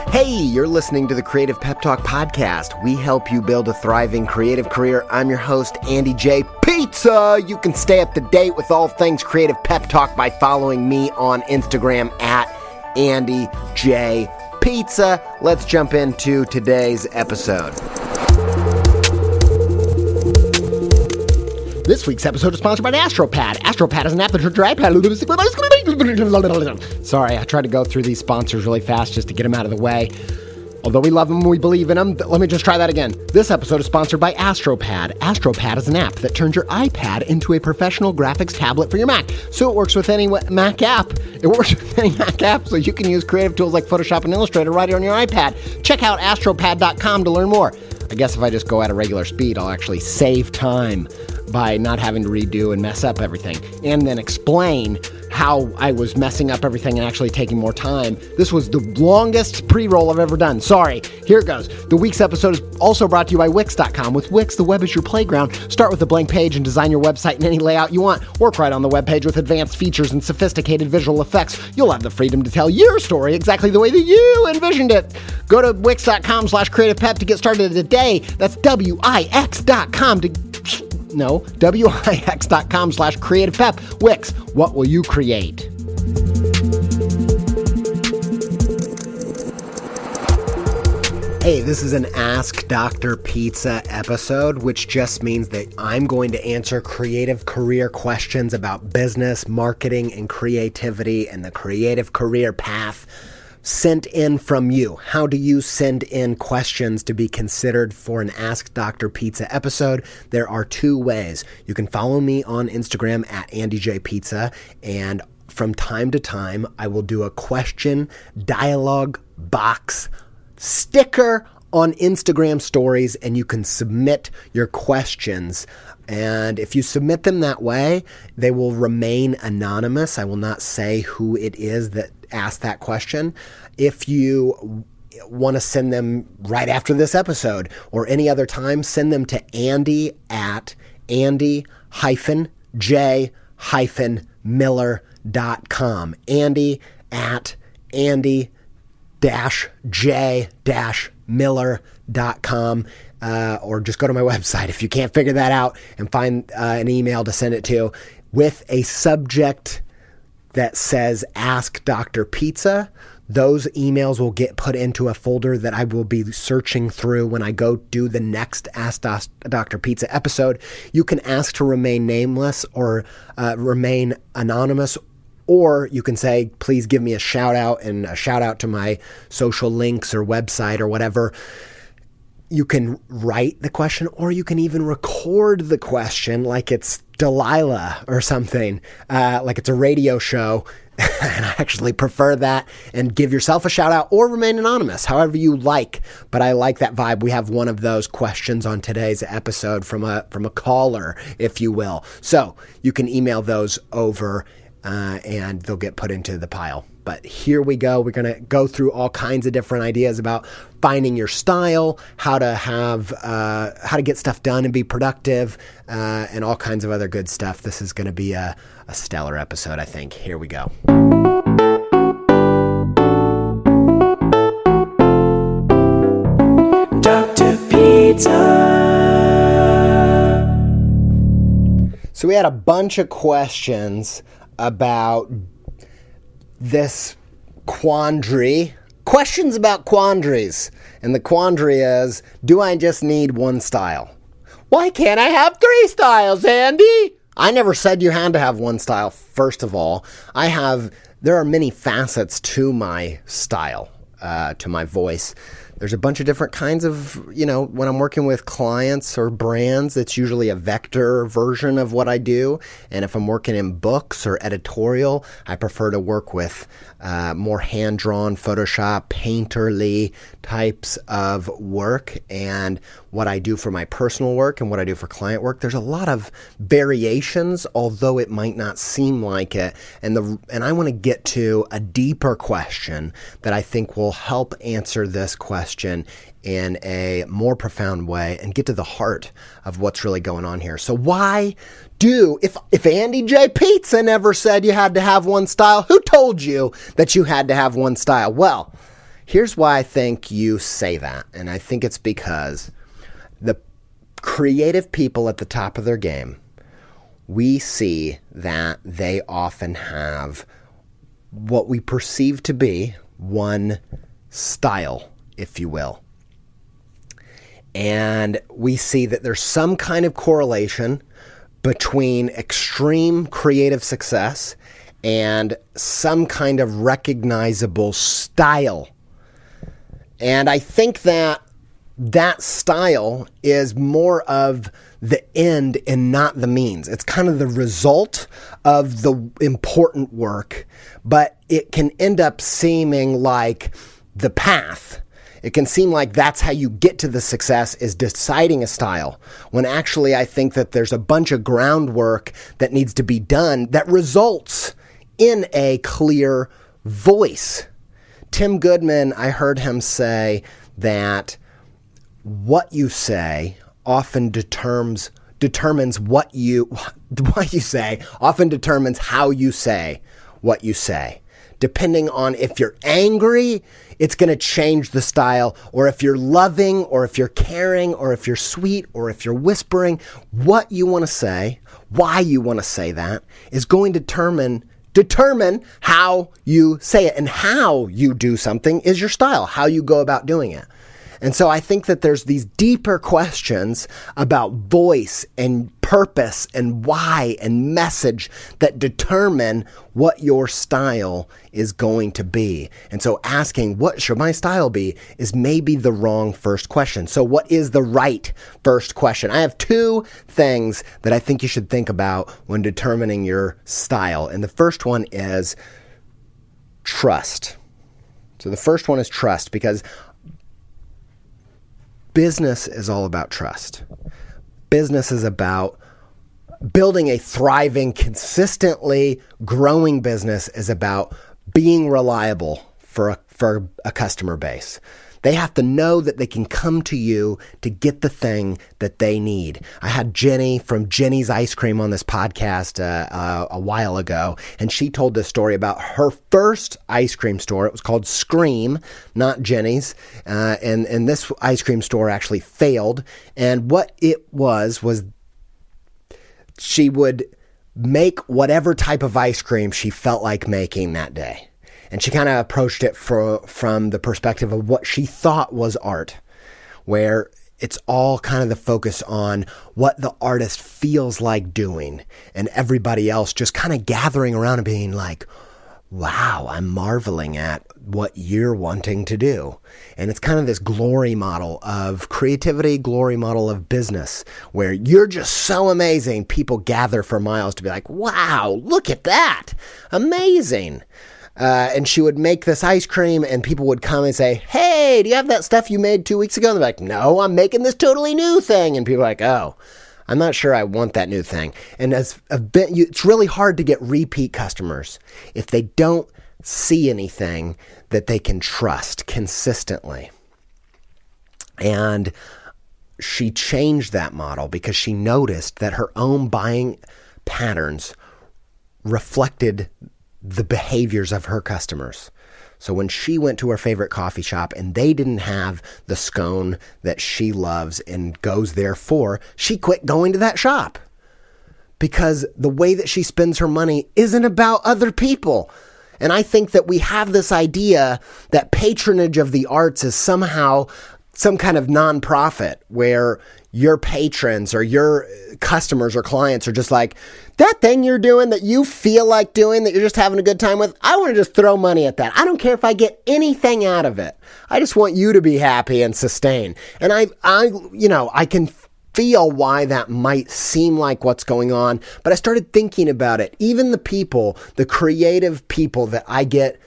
Hey, you're listening to the Creative Pep Talk podcast. We help you build a thriving creative career. I'm your host, Andy J. Pizza. You can stay up to date with all things Creative Pep Talk by following me on Instagram at Andy J. Pizza. Let's jump into today's episode. This week's episode is sponsored by AstroPad. AstroPad is an app that turns your iPad. Sorry, I tried to go through these sponsors really fast just to get them out of the way. Although we love them and we believe in them, let me just try that again. This episode is sponsored by AstroPad. AstroPad is an app that turns your iPad into a professional graphics tablet for your Mac. So it works with any Mac app. It works with any Mac app, so you can use creative tools like Photoshop and Illustrator right on your iPad. Check out astropad.com to learn more. I guess if I just go at a regular speed, I'll actually save time by not having to redo and mess up everything, and then explain how I was messing up everything and actually taking more time. This was the longest pre-roll I've ever done. Sorry. Here it goes. The week's episode is also brought to you by Wix.com. With Wix, the web is your playground. Start with a blank page and design your website in any layout you want. Work right on the web page with advanced features and sophisticated visual effects. You'll have the freedom to tell your story exactly the way that you envisioned it. Go to Wix.com/CreativePep to get started today. That's Wix.com Wix.com/CreativePep. Wix, what will you create? Hey, this is an Ask Dr. Pizza episode, which just means that I'm going to answer creative career questions about business, marketing, and creativity and the creative career path sent in from you. How do you send in questions to be considered for an Ask Dr. Pizza episode? There are two ways. You can follow me on Instagram at AndyJPizza, and from time to time, I will do a question dialogue box sticker on Instagram stories, and you can submit your questions. And if you submit them that way, they will remain anonymous. I will not say who it is that asked that question. If you want to send them right after this episode or any other time, send them to Andy at Andy-J-Miller.com. Andy at Andy-J-Miller.com. Or just go to my website if you can't figure that out and find an email to send it to with a subject that says Ask Dr. Pizza. Those emails will get put into a folder that I will be searching through when I go do the next Ask Dr. Pizza episode. You can ask to remain nameless or remain anonymous, or you can say, please give me a shout out and a shout out to my social links or website or whatever. You can write the question, or you can even record the question like it's Delilah or something, like it's a radio show. And I actually prefer that, and give yourself a shout out or remain anonymous, however you like. But I like that vibe. We have one of those questions on today's episode from a caller, if you will. So you can email those over and they'll get put into the pile. But here we go. We're going to go through all kinds of different ideas about finding your style, how to get stuff done and be productive, and all kinds of other good stuff. This is going to be a stellar episode, I think. Here we go. Dr. Pizza. So we had a bunch of questions about this quandary. Questions about quandaries. And the quandary is, do I just need one style? Why can't I have three styles, Andy? I never said you had to have one style, first of all. There are many facets to my style, to my voice. There's a bunch of different kinds of, when I'm working with clients or brands, it's usually a vector version of what I do. And if I'm working in books or editorial, I prefer to work with more hand-drawn, Photoshop, painterly types of work. And what I do for my personal work and what I do for client work, there's a lot of variations, although it might not seem like it. And I want to get to a deeper question that I think will help answer this question in a more profound way and get to the heart of what's really going on here. So why if Andy J. Pizza never said you had to have one style, who told you that you had to have one style? Well, Here's why I think you say that. And I think it's because the creative people at the top of their game, we see that they often have what we perceive to be one style, if you will. And we see that there's some kind of correlation between extreme creative success and some kind of recognizable style. And I think that style is more of the end and not the means. It's kind of the result of the important work, but it can end up seeming like the path. It can seem like that's how you get to the success, is deciding a style, when actually I think that there's a bunch of groundwork that needs to be done that results in a clear voice. Tim Goodman, I heard him say that what you say often determines what you say, often determines how you say what you say. Depending on if you're angry, it's going to change the style, or if you're loving, or if you're caring, or if you're sweet, or if you're whispering, what you want to say, why you want to say that is going to determine how you say it. And how you do something is your style, how you go about doing it. And so I think that there's these deeper questions about voice and purpose and why and message that determine what your style is going to be. And so asking, what should my style be, is maybe the wrong first question. So what is the right first question? I have two things that I think you should think about when determining your style. And the first one is trust. So the first one is trust, because business is all about trust. Business is about building a thriving, consistently growing business, is about being reliable for a customer base. They have to know that they can come to you to get the thing that they need. I had Jenny from Jenny's Ice Cream on this podcast a while ago, and she told this story about her first ice cream store. It was called Scream, not Jenny's, and this ice cream store actually failed. And what it was she would make whatever type of ice cream she felt like making that day. And she kind of approached it from the perspective of what she thought was art, where it's all kind of the focus on what the artist feels like doing, and everybody else just kind of gathering around and being like, wow, I'm marveling at what you're wanting to do. And it's kind of this glory model of creativity, glory model of business, where you're just so amazing. People gather for miles to be like, wow, look at that. Amazing. And she would make this ice cream, and people would come and say, hey, do you have that stuff you made 2 weeks ago? And they're like, no, I'm making this totally new thing. And people are like, oh, I'm not sure I want that new thing. And it's really hard to get repeat customers if they don't see anything that they can trust consistently. And she changed that model because she noticed that her own buying patterns reflected the behaviors of her customers. So when she went to her favorite coffee shop and they didn't have the scone that she loves and goes there for, she quit going to that shop, because the way that she spends her money isn't about other people. And I think that we have this idea that patronage of the arts is somehow some kind of nonprofit where your patrons or your customers or clients are just like, that thing you're doing that you feel like doing, that you're just having a good time with, I want to just throw money at that. I don't care if I get anything out of it. I just want you to be happy and sustain. And I can feel why that might seem like what's going on, but I started thinking about it. Even the creative people that I get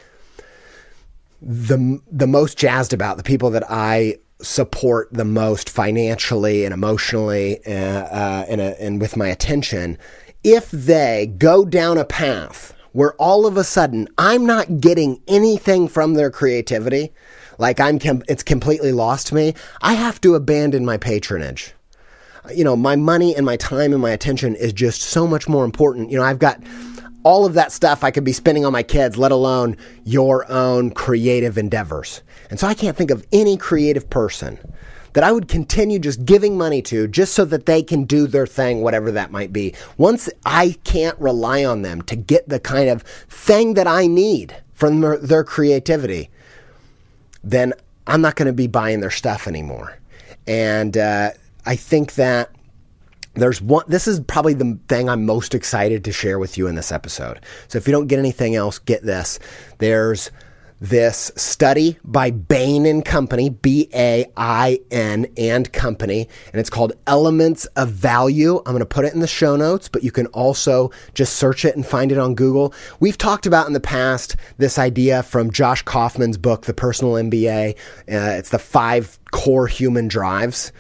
the most jazzed about, the people that I support the most financially and emotionally and with my attention, if they go down a path where all of a sudden I'm not getting anything from their creativity, like it's completely lost to me, I have to abandon my patronage. My money and my time and my attention is just so much more important. all of that stuff I could be spending on my kids, let alone your own creative endeavors. And so I can't think of any creative person that I would continue just giving money to just so that they can do their thing, whatever that might be. Once I can't rely on them to get the kind of thing that I need from their creativity, then I'm not going to be buying their stuff anymore. And I think that this is probably the thing I'm most excited to share with you in this episode. So if you don't get anything else, get this. There's this study by Bain & Company, B-A-I-N and Company, and it's called Elements of Value. I'm going to put it in the show notes, but you can also just search it and find it on Google. We've talked about in the past this idea from Josh Kaufman's book, The Personal MBA. It's the 5 core human drives.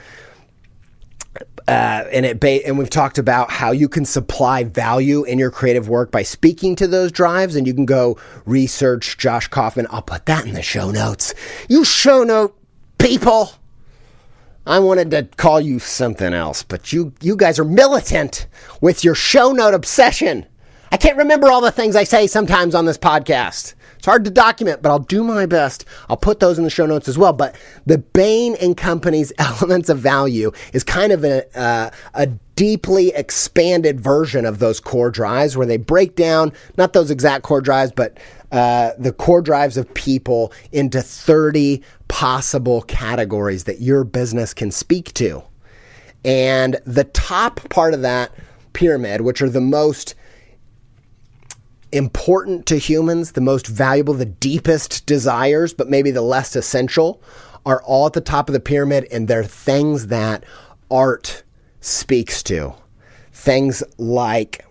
And we've talked about how you can supply value in your creative work by speaking to those drives, and you can go research Josh Kaufman. I'll put that in the show notes. You show note people. I wanted to call you something else, but you guys are militant with your show note obsession. I can't remember all the things I say sometimes on this podcast. It's hard to document, but I'll do my best. I'll put those in the show notes as well. But the Bain & Company's Elements of Value is kind of a deeply expanded version of those core drives where they break down, not those exact core drives, but the core drives of people into 30 possible categories that your business can speak to. And the top part of that pyramid, which are the most important to humans, the most valuable, the deepest desires, but maybe the less essential, are all at the top of the pyramid, and they're things that art speaks to. Things like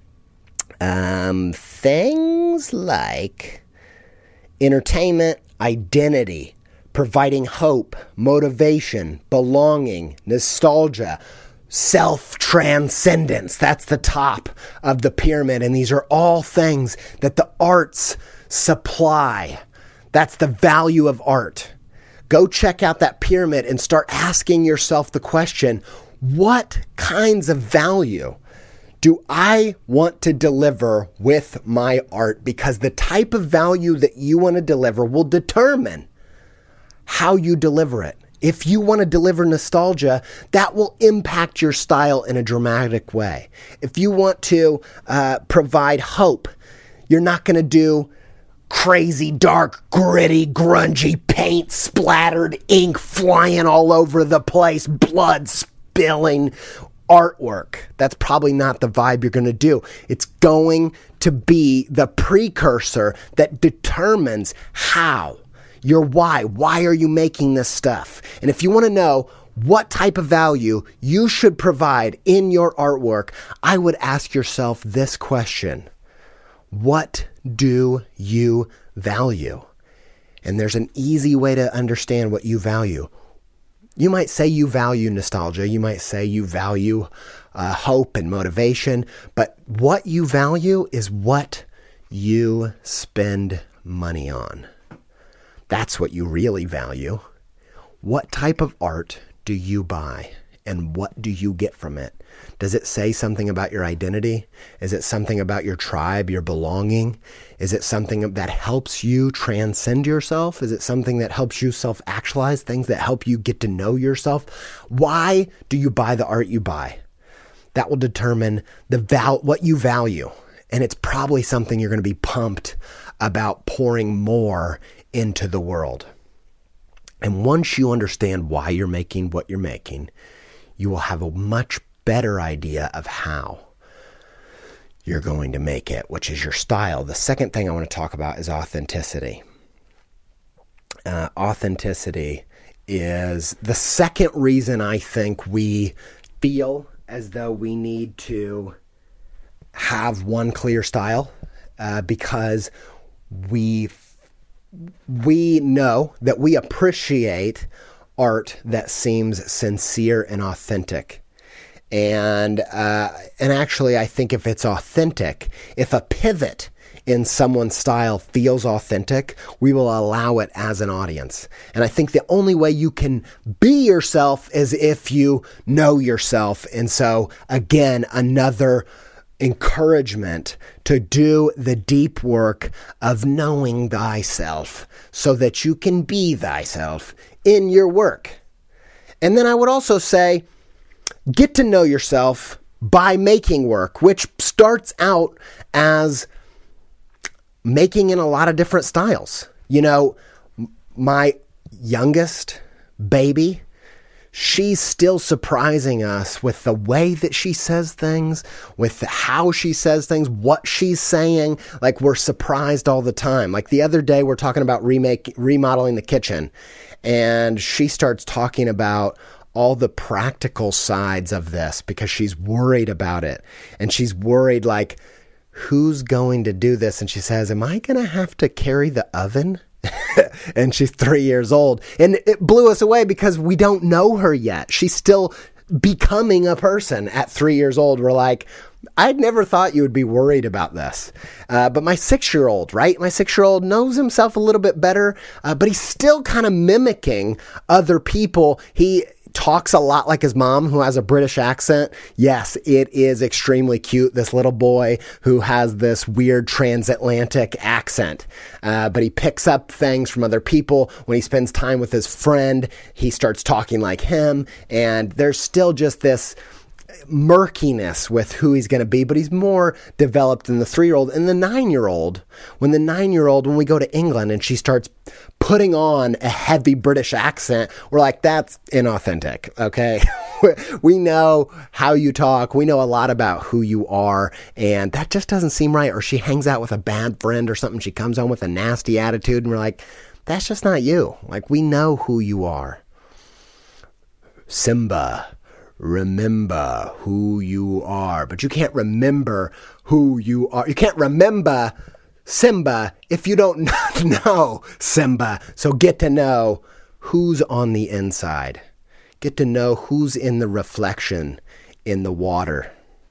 entertainment, identity, providing hope, motivation, belonging, nostalgia, self-transcendence. That's the top of the pyramid. And these are all things that the arts supply. That's the value of art. Go check out that pyramid and start asking yourself the question, what kinds of value do I want to deliver with my art? Because the type of value that you want to deliver will determine how you deliver it. If you want to deliver nostalgia, that will impact your style in a dramatic way. If you want to provide hope, you're not going to do crazy, dark, gritty, grungy, paint splattered, ink flying all over the place, blood spilling artwork. That's probably not the vibe you're going to do. It's going to be the precursor that determines how. Your why. Why are you making this stuff? And if you want to know what type of value you should provide in your artwork, I would ask yourself this question. What do you value? And there's an easy way to understand what you value. You might say you value nostalgia. You might say you value hope and motivation. But what you value is what you spend money on. That's what you really value. What type of art do you buy, and what do you get from it? Does it say something about your identity? Is it something about your tribe, your belonging? Is it something that helps you transcend yourself? Is it something that helps you self-actualize, things that help you get to know yourself? Why do you buy the art you buy? That will determine what you value. And it's probably something you're going to be pumped about pouring more into the world. And once you understand why you're making what you're making, you will have a much better idea of how you're going to make it, which is your style. The second thing I want to talk about is authenticity. Authenticity is the second reason I think we feel as though we need to have one clear style, because we know that we appreciate art that seems sincere and authentic. And actually, I think if it's authentic, if a pivot in someone's style feels authentic, we will allow it as an audience. And I think the only way you can be yourself is if you know yourself. And so, again, another encouragement to do the deep work of knowing thyself so that you can be thyself in your work. And then I would also say, get to know yourself by making work, which starts out as making in a lot of different styles. You know, my youngest baby, she's still surprising us with the way that she says things, with how she says things, what she's saying. Like, we're surprised all the time. Like the other day, we're talking about remodeling the kitchen, and she starts talking about all the practical sides of this because she's worried about it. And she's worried, like, who's going to do this? And she says, am I going to have to carry the oven? And she's 3 years old. And it blew us away because we don't know her yet. She's still becoming a person at 3 years old. We're like, I'd never thought you would be worried about this. But my 6-year-old, right? My 6-year-old knows himself a little bit better, but he's still kind of mimicking other people. He talks a lot like his mom, who has a British accent. Yes, it is extremely cute, this little boy who has this weird transatlantic accent. But he picks up things from other people. When he spends time with his friend, he starts talking like him. And there's still just this murkiness with who he's going to be, but he's more developed than the 3-year-old. And the 9-year-old, when we go to England and she starts putting on a heavy British accent, we're like, that's inauthentic. Okay. We know how you talk. We know a lot about who you are, and that just doesn't seem right. Or she hangs out with a bad friend or something. She comes home with a nasty attitude, and we're like, that's just not you. Like, we know who you are. Simba, remember who you are. But you can't remember who you are. You can't remember Simba if you don't know Simba. So get to know who's on the inside. Get to know who's in the reflection in the water.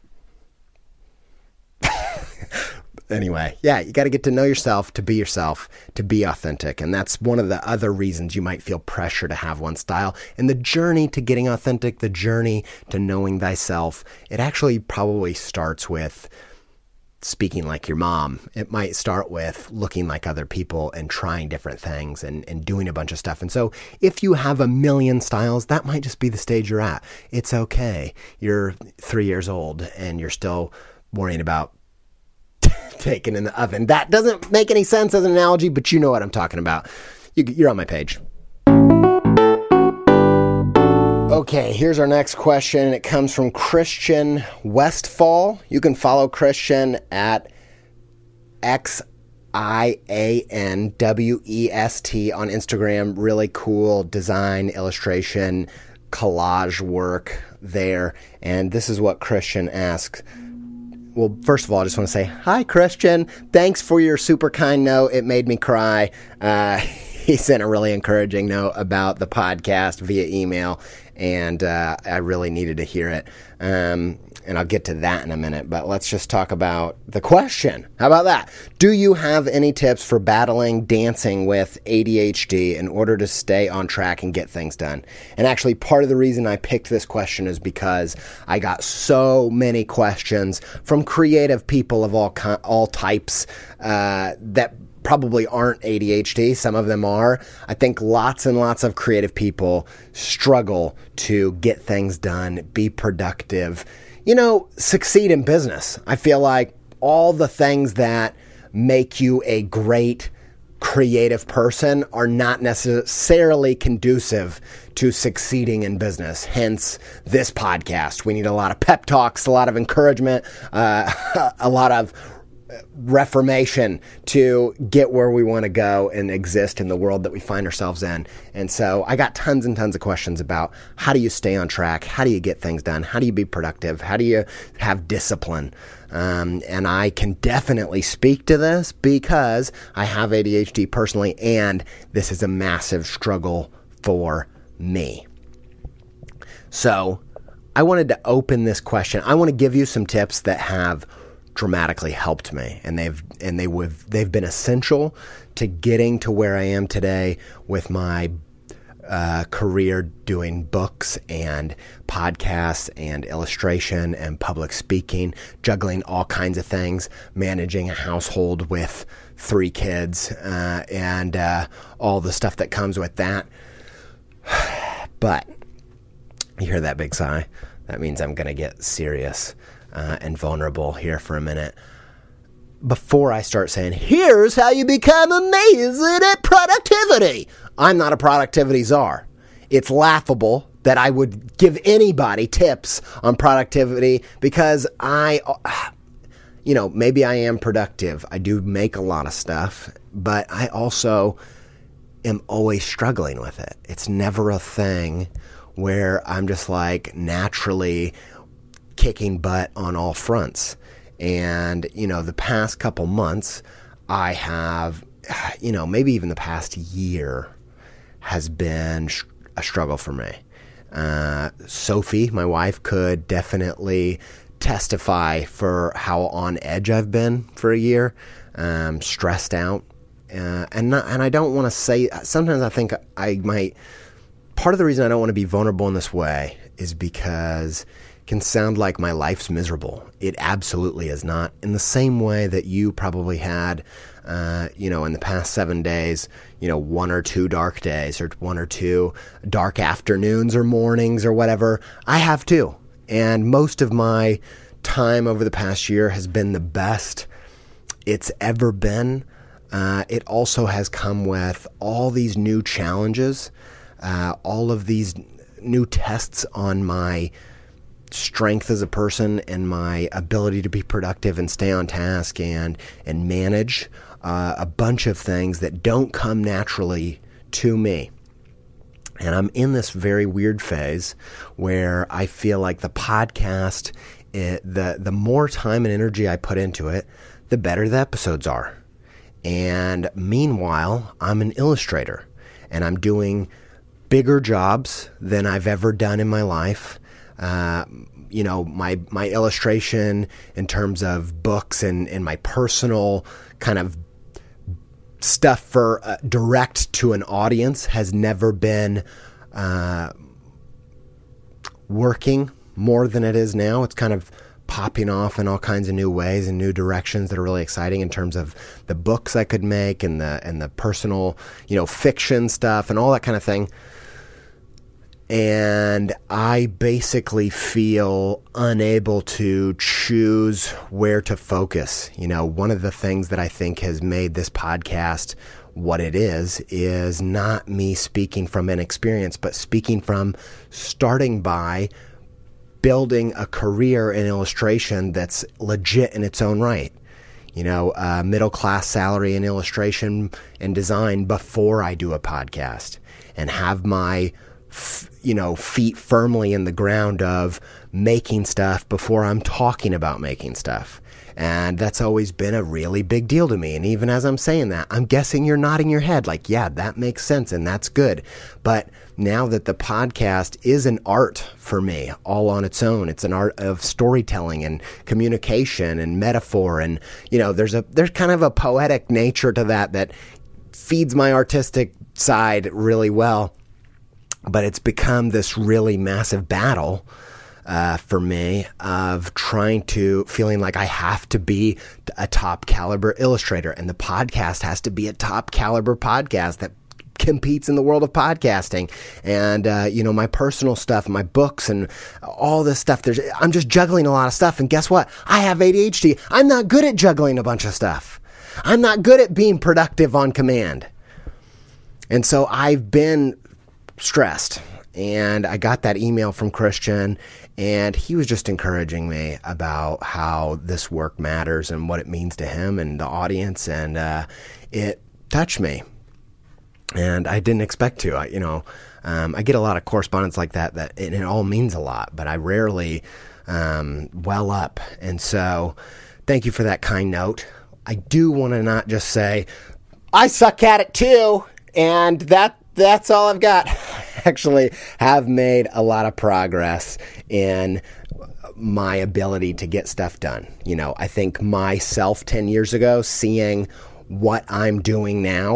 Anyway, yeah, you got to get to know yourself, to be authentic. And that's one of the other reasons you might feel pressure to have one style. And the journey to getting authentic, the journey to knowing thyself, it actually probably starts with speaking like your mom. It might start with looking like other people and trying different things and doing a bunch of stuff. And so if you have a million styles, that might just be the stage you're at. It's okay. You're 3 years old and you're still worrying about taken in the oven. That doesn't make any sense as an analogy, but you know what I'm talking about. You're on my page. Okay, here's our next question. It comes from Christian Westfall. You can follow Christian at XIANWEST on Instagram. Really cool design, illustration, collage work there. And this is what Christian asks. Well, first of all, I just want to say, hi, Christian. Thanks for your super kind note. It made me cry. He sent a really encouraging note about the podcast via email, and I really needed to hear it. And I'll get to that in a minute, but let's just talk about the question. How about that? Do you have any tips for battling dancing with ADHD in order to stay on track and get things done? And actually, part of the reason I picked this question is because I got so many questions from creative people of all types that probably aren't ADHD. Some of them are. I think lots and lots of creative people struggle to get things done, be productive, succeed in business. I feel like all the things that make you a great creative person are not necessarily conducive to succeeding in business. Hence this podcast. We need a lot of pep talks, a lot of encouragement, a lot of reformation to get where we want to go and exist in the world that we find ourselves in. And so I got tons and tons of questions about how do you stay on track? How do you get things done? How do you be productive? How do you have discipline? And I can definitely speak to this because I have ADHD personally, and this is a massive struggle for me. So I wanted to open this question. I want to give you some tips that have dramatically helped me, and they've been essential to getting to where I am today with my career doing books and podcasts and illustration and public speaking, juggling all kinds of things, managing a household with 3 kids, and all the stuff that comes with that. But you hear that big sigh? That means I'm going to get serious and vulnerable here for a minute. Before I start saying, here's how you become amazing at productivity. I'm not a productivity czar. It's laughable that I would give anybody tips on productivity because maybe I am productive. I do make a lot of stuff, but I also am always struggling with it. It's never a thing where I'm just like naturally kicking butt on all fronts. And, the past couple months, I have, maybe even the past year has been a struggle for me. Sophie, my wife, could definitely testify for how on edge I've been for a year, stressed out. And I don't want to say, sometimes I think I might, part of the reason I don't want to be vulnerable in this way is because can sound like my life's miserable. It absolutely is not. In the same way that you probably had, in the past 7 days, 1 or 2 dark days or 1 or 2 dark afternoons or mornings or whatever, I have too. And most of my time over the past year has been the best it's ever been. It also has come with all these new challenges, all of these new tests on my strength as a person and my ability to be productive and stay on task and manage a bunch of things that don't come naturally to me. And I'm in this very weird phase where I feel like the podcast, the more time and energy I put into it, the better the episodes are. And meanwhile, I'm an illustrator and I'm doing bigger jobs than I've ever done in my life. My illustration in terms of books and my personal kind of stuff for direct to an audience has never been working more than it is now. It's kind of popping off in all kinds of new ways and new directions that are really exciting in terms of the books I could make and the personal, fiction stuff and all that kind of thing. And I basically feel unable to choose where to focus. One of the things that I think has made this podcast what it is not me speaking from inexperience, but speaking from starting by building a career in illustration that's legit in its own right. Middle-class salary in illustration and design before I do a podcast and have my feet firmly in the ground of making stuff before I'm talking about making stuff. And that's always been a really big deal to me. And even as I'm saying that, I'm guessing you're nodding your head like, yeah, that makes sense and that's good. But now that the podcast is an art for me all on its own, it's an art of storytelling and communication and metaphor. And, there's kind of a poetic nature to that feeds my artistic side really well. But it's become this really massive battle for me of feeling like I have to be a top caliber illustrator, and the podcast has to be a top caliber podcast that competes in the world of podcasting. And, my personal stuff, my books and all this stuff, I'm just juggling a lot of stuff. And guess what? I have ADHD. I'm not good at juggling a bunch of stuff. I'm not good at being productive on command. And so I've been stressed, and I got that email from Christian, and he was just encouraging me about how this work matters and what it means to him and the audience, and it touched me, and I didn't expect to. I get a lot of correspondence like that it all means a lot, but I rarely well up, and so thank you for that kind note. I do want to not just say, I suck at it too, and that's all I've got. Actually have made a lot of progress in my ability to get stuff done. I think myself 10 years ago, seeing what I'm doing now,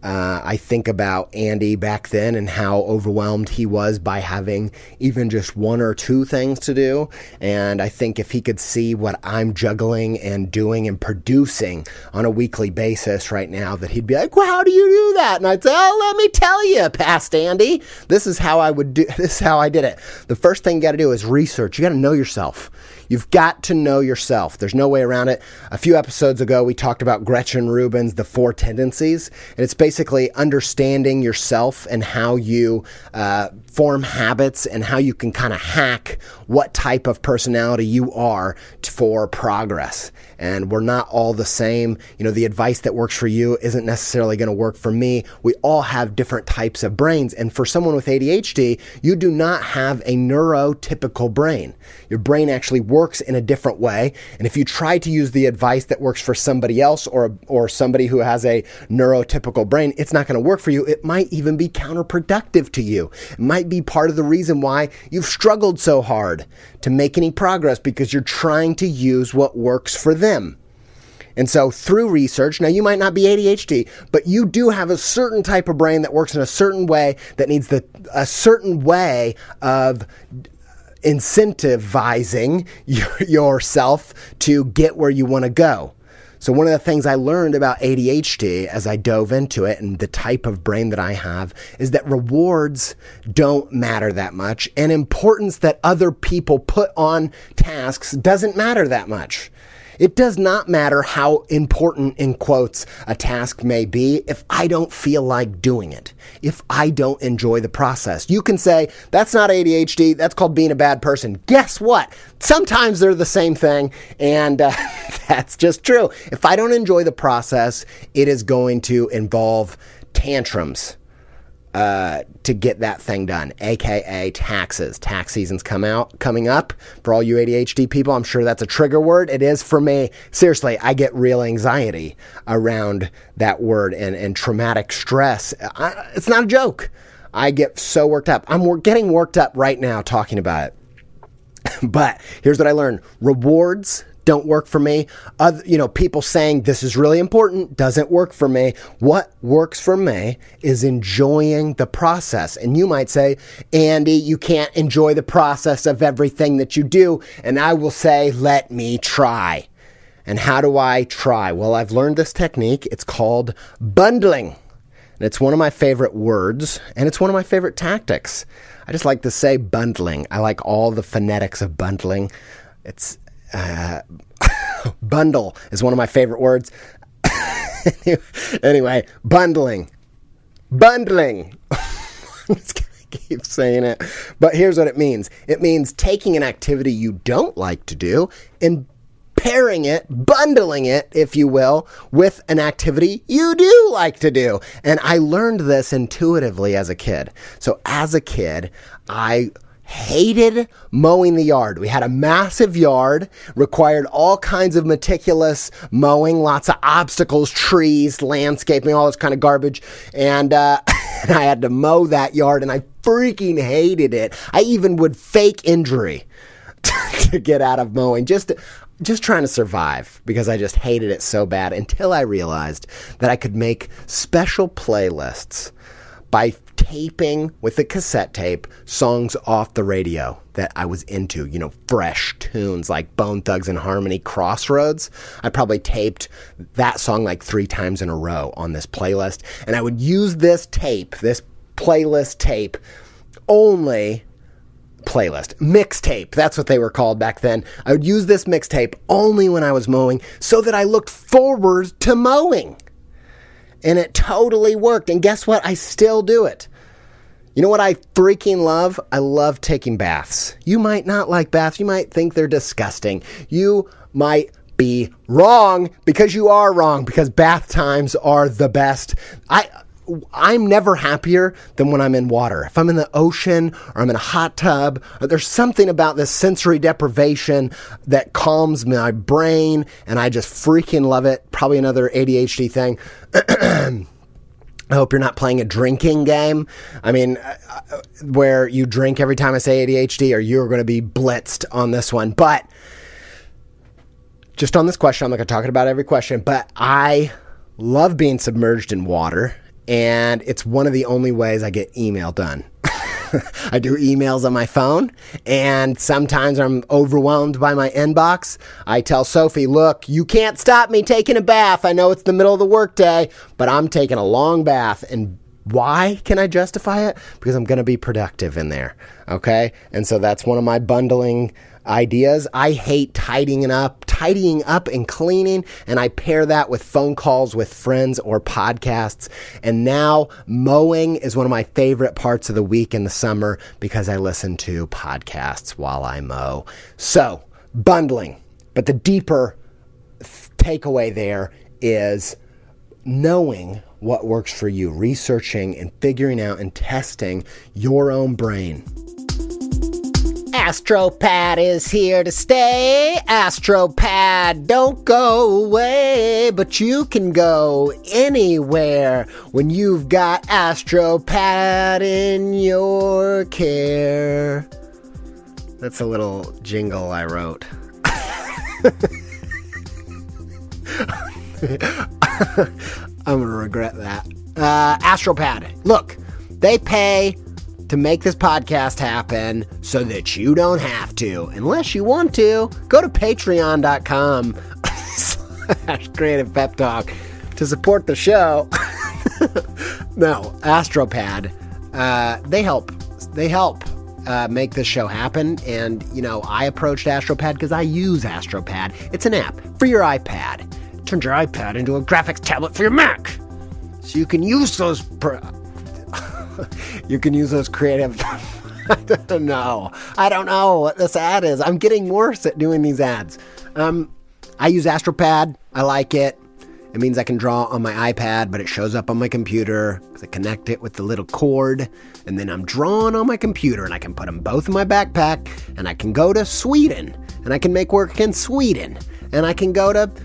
I think about Andy back then and how overwhelmed he was by having even just one or two things to do. And I think if he could see what I'm juggling and doing and producing on a weekly basis right now, that he'd be like, well, how do you do that? And I'd say, oh, let me tell you, past Andy, this is how I did it. The first thing you got to do is research. You got to know yourself. You've got to know yourself. There's no way around it. A few episodes ago, we talked about Gretchen Rubin's The Four Tendencies, and it's basically understanding yourself and how you form habits and how you can kind of hack what type of personality you are for progress. And we're not all the same. You know, the advice that works for you isn't necessarily going to work for me. We all have different types of brains. And for someone with ADHD, you do not have a neurotypical brain. Your brain actually works in a different way. And if you try to use the advice that works for somebody else or somebody who has a neurotypical brain, it's not going to work for you. It might even be counterproductive to you. It might be part of the reason why you've struggled so hard to make any progress, because you're trying to use what works for them. And so through research, now you might not be ADHD, but you do have a certain type of brain that works in a certain way, that needs a certain way of incentivizing yourself to get where you want to go. So one of the things I learned about ADHD as I dove into it and the type of brain that I have is that rewards don't matter that much, and importance that other people put on tasks doesn't matter that much. It does not matter how important, in quotes, a task may be if I don't feel like doing it, if I don't enjoy the process. You can say, that's not ADHD, that's called being a bad person. Guess what? Sometimes they're the same thing, and that's just true. If I don't enjoy the process, it is going to involve tantrums to get that thing done, aka taxes. Tax season's coming up. For all you ADHD people, I'm sure that's a trigger word. It is for me. Seriously, I get real anxiety around that word and traumatic stress. It's not a joke. I get so worked up. I'm getting worked up right now talking about it. But here's what I learned. Rewards don't work for me. People saying this is really important doesn't work for me. What works for me is enjoying the process. And you might say, Andy, you can't enjoy the process of everything that you do. And I will say, let me try. And how do I try? Well, I've learned this technique. It's called bundling. And it's one of my favorite words, and it's one of my favorite tactics. I just like to say bundling. I like all the phonetics of bundling. It's bundle is one of my favorite words. Anyway, bundling. I'm just gonna keep saying it. But here's what it means. It means taking an activity you don't like to do and pairing it, bundling it, if you will, with an activity you do like to do. And I learned this intuitively as a kid. So as a kid, I hated mowing the yard. We had a massive yard, required all kinds of meticulous mowing, lots of obstacles, trees, landscaping, all this kind of garbage. And I had to mow that yard, and I freaking hated it. I even would fake injury to get out of mowing, just trying to survive, because I just hated it so bad, until I realized that I could make special playlists by taping with a cassette tape songs off the radio that I was into, fresh tunes like Bone Thugs and Harmony, Crossroads. I probably taped that song like 3 times in a row on this playlist, and I would use this playlist tape only. Playlist, mixtape, that's what they were called back then. I would use this mixtape only when I was mowing, so that I looked forward to mowing. And it totally worked. And guess what? I still do it. You know what I freaking love? I love taking baths. You might not like baths. You might think they're disgusting. You might be wrong, because you are wrong, because bath times are the best. I'm never happier than when I'm in water. If I'm in the ocean or I'm in a hot tub, there's something about this sensory deprivation that calms my brain, and I just freaking love it. Probably another ADHD thing. I hope you're not playing a drinking game. I mean, where you drink every time I say ADHD, or you're going to be blitzed on this one. But just on this question, I'm not going to talk about every question, but I love being submerged in water. and it's one of the only ways I get email done. I do emails on my phone, and sometimes I'm overwhelmed by my inbox. I tell Sophie, look, you can't stop me taking a bath. I know it's the middle of the workday, but I'm taking a long bath. And why can I justify it? Because I'm going to be productive in there. Okay? And so that's one of my bundling ideas. I hate tidying up and cleaning, and I pair that with phone calls with friends or podcasts. And now mowing is one of my favorite parts of the week in the summer because I listen to podcasts while I mow. So, bundling. But the deeper takeaway there is knowing what works for you, researching and figuring out and testing your own brain. AstroPad is here to stay. AstroPad, don't go away, but you can go anywhere when you've got AstroPad in your care. That's a little jingle I wrote. I'm going to regret that. AstroPad, look, they pay to make this podcast happen so that you don't have to. Unless you want to, go to patreon.com/Creative Pep Talk to support the show. No, AstroPad, they help make this show happen. And, you know, I approached AstroPad because I use AstroPad. It's an app for your iPad. It turns your iPad into a graphics tablet for your Mac. So you can use those... You can use those creative... I don't know what this ad is. I'm getting worse at doing these ads. I use AstroPad. I like it. It means I can draw on my iPad, but it shows up on my computer because I connect it with the little cord, and then I'm drawing on my computer, and I can put them both in my backpack, and I can go to Sweden, and I can make work in Sweden, and I can go to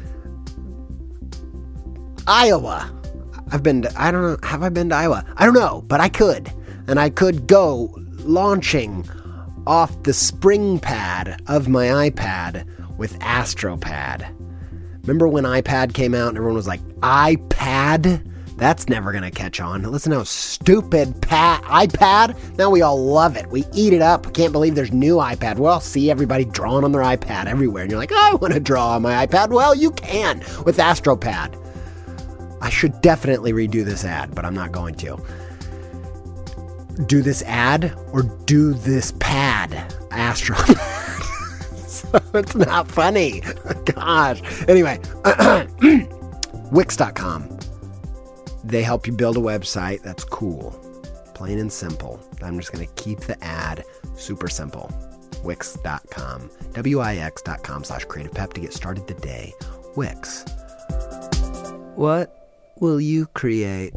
Iowa. Have I been to Iowa? I don't know, but I could. And I could go launching off the spring pad of my iPad with AstroPad. Remember when iPad came out and everyone was like, iPad? That's never going to catch on. Listen how stupid iPad. Now we all love it. We eat it up. We can't believe there's new iPad. Well, see everybody drawing on their iPad everywhere. And you're like, I want to draw on my iPad. Well, you can with AstroPad. I should definitely redo this ad, but I'm not going to. Do this ad or do this pad, AstroPad. So it's not funny. Gosh. Anyway, Wix.com. They help you build a website. That's cool. Plain and simple. I'm just going to keep the ad super simple. Wix.com. Wix.com/CreativePep to get started today. Wix. What will you create?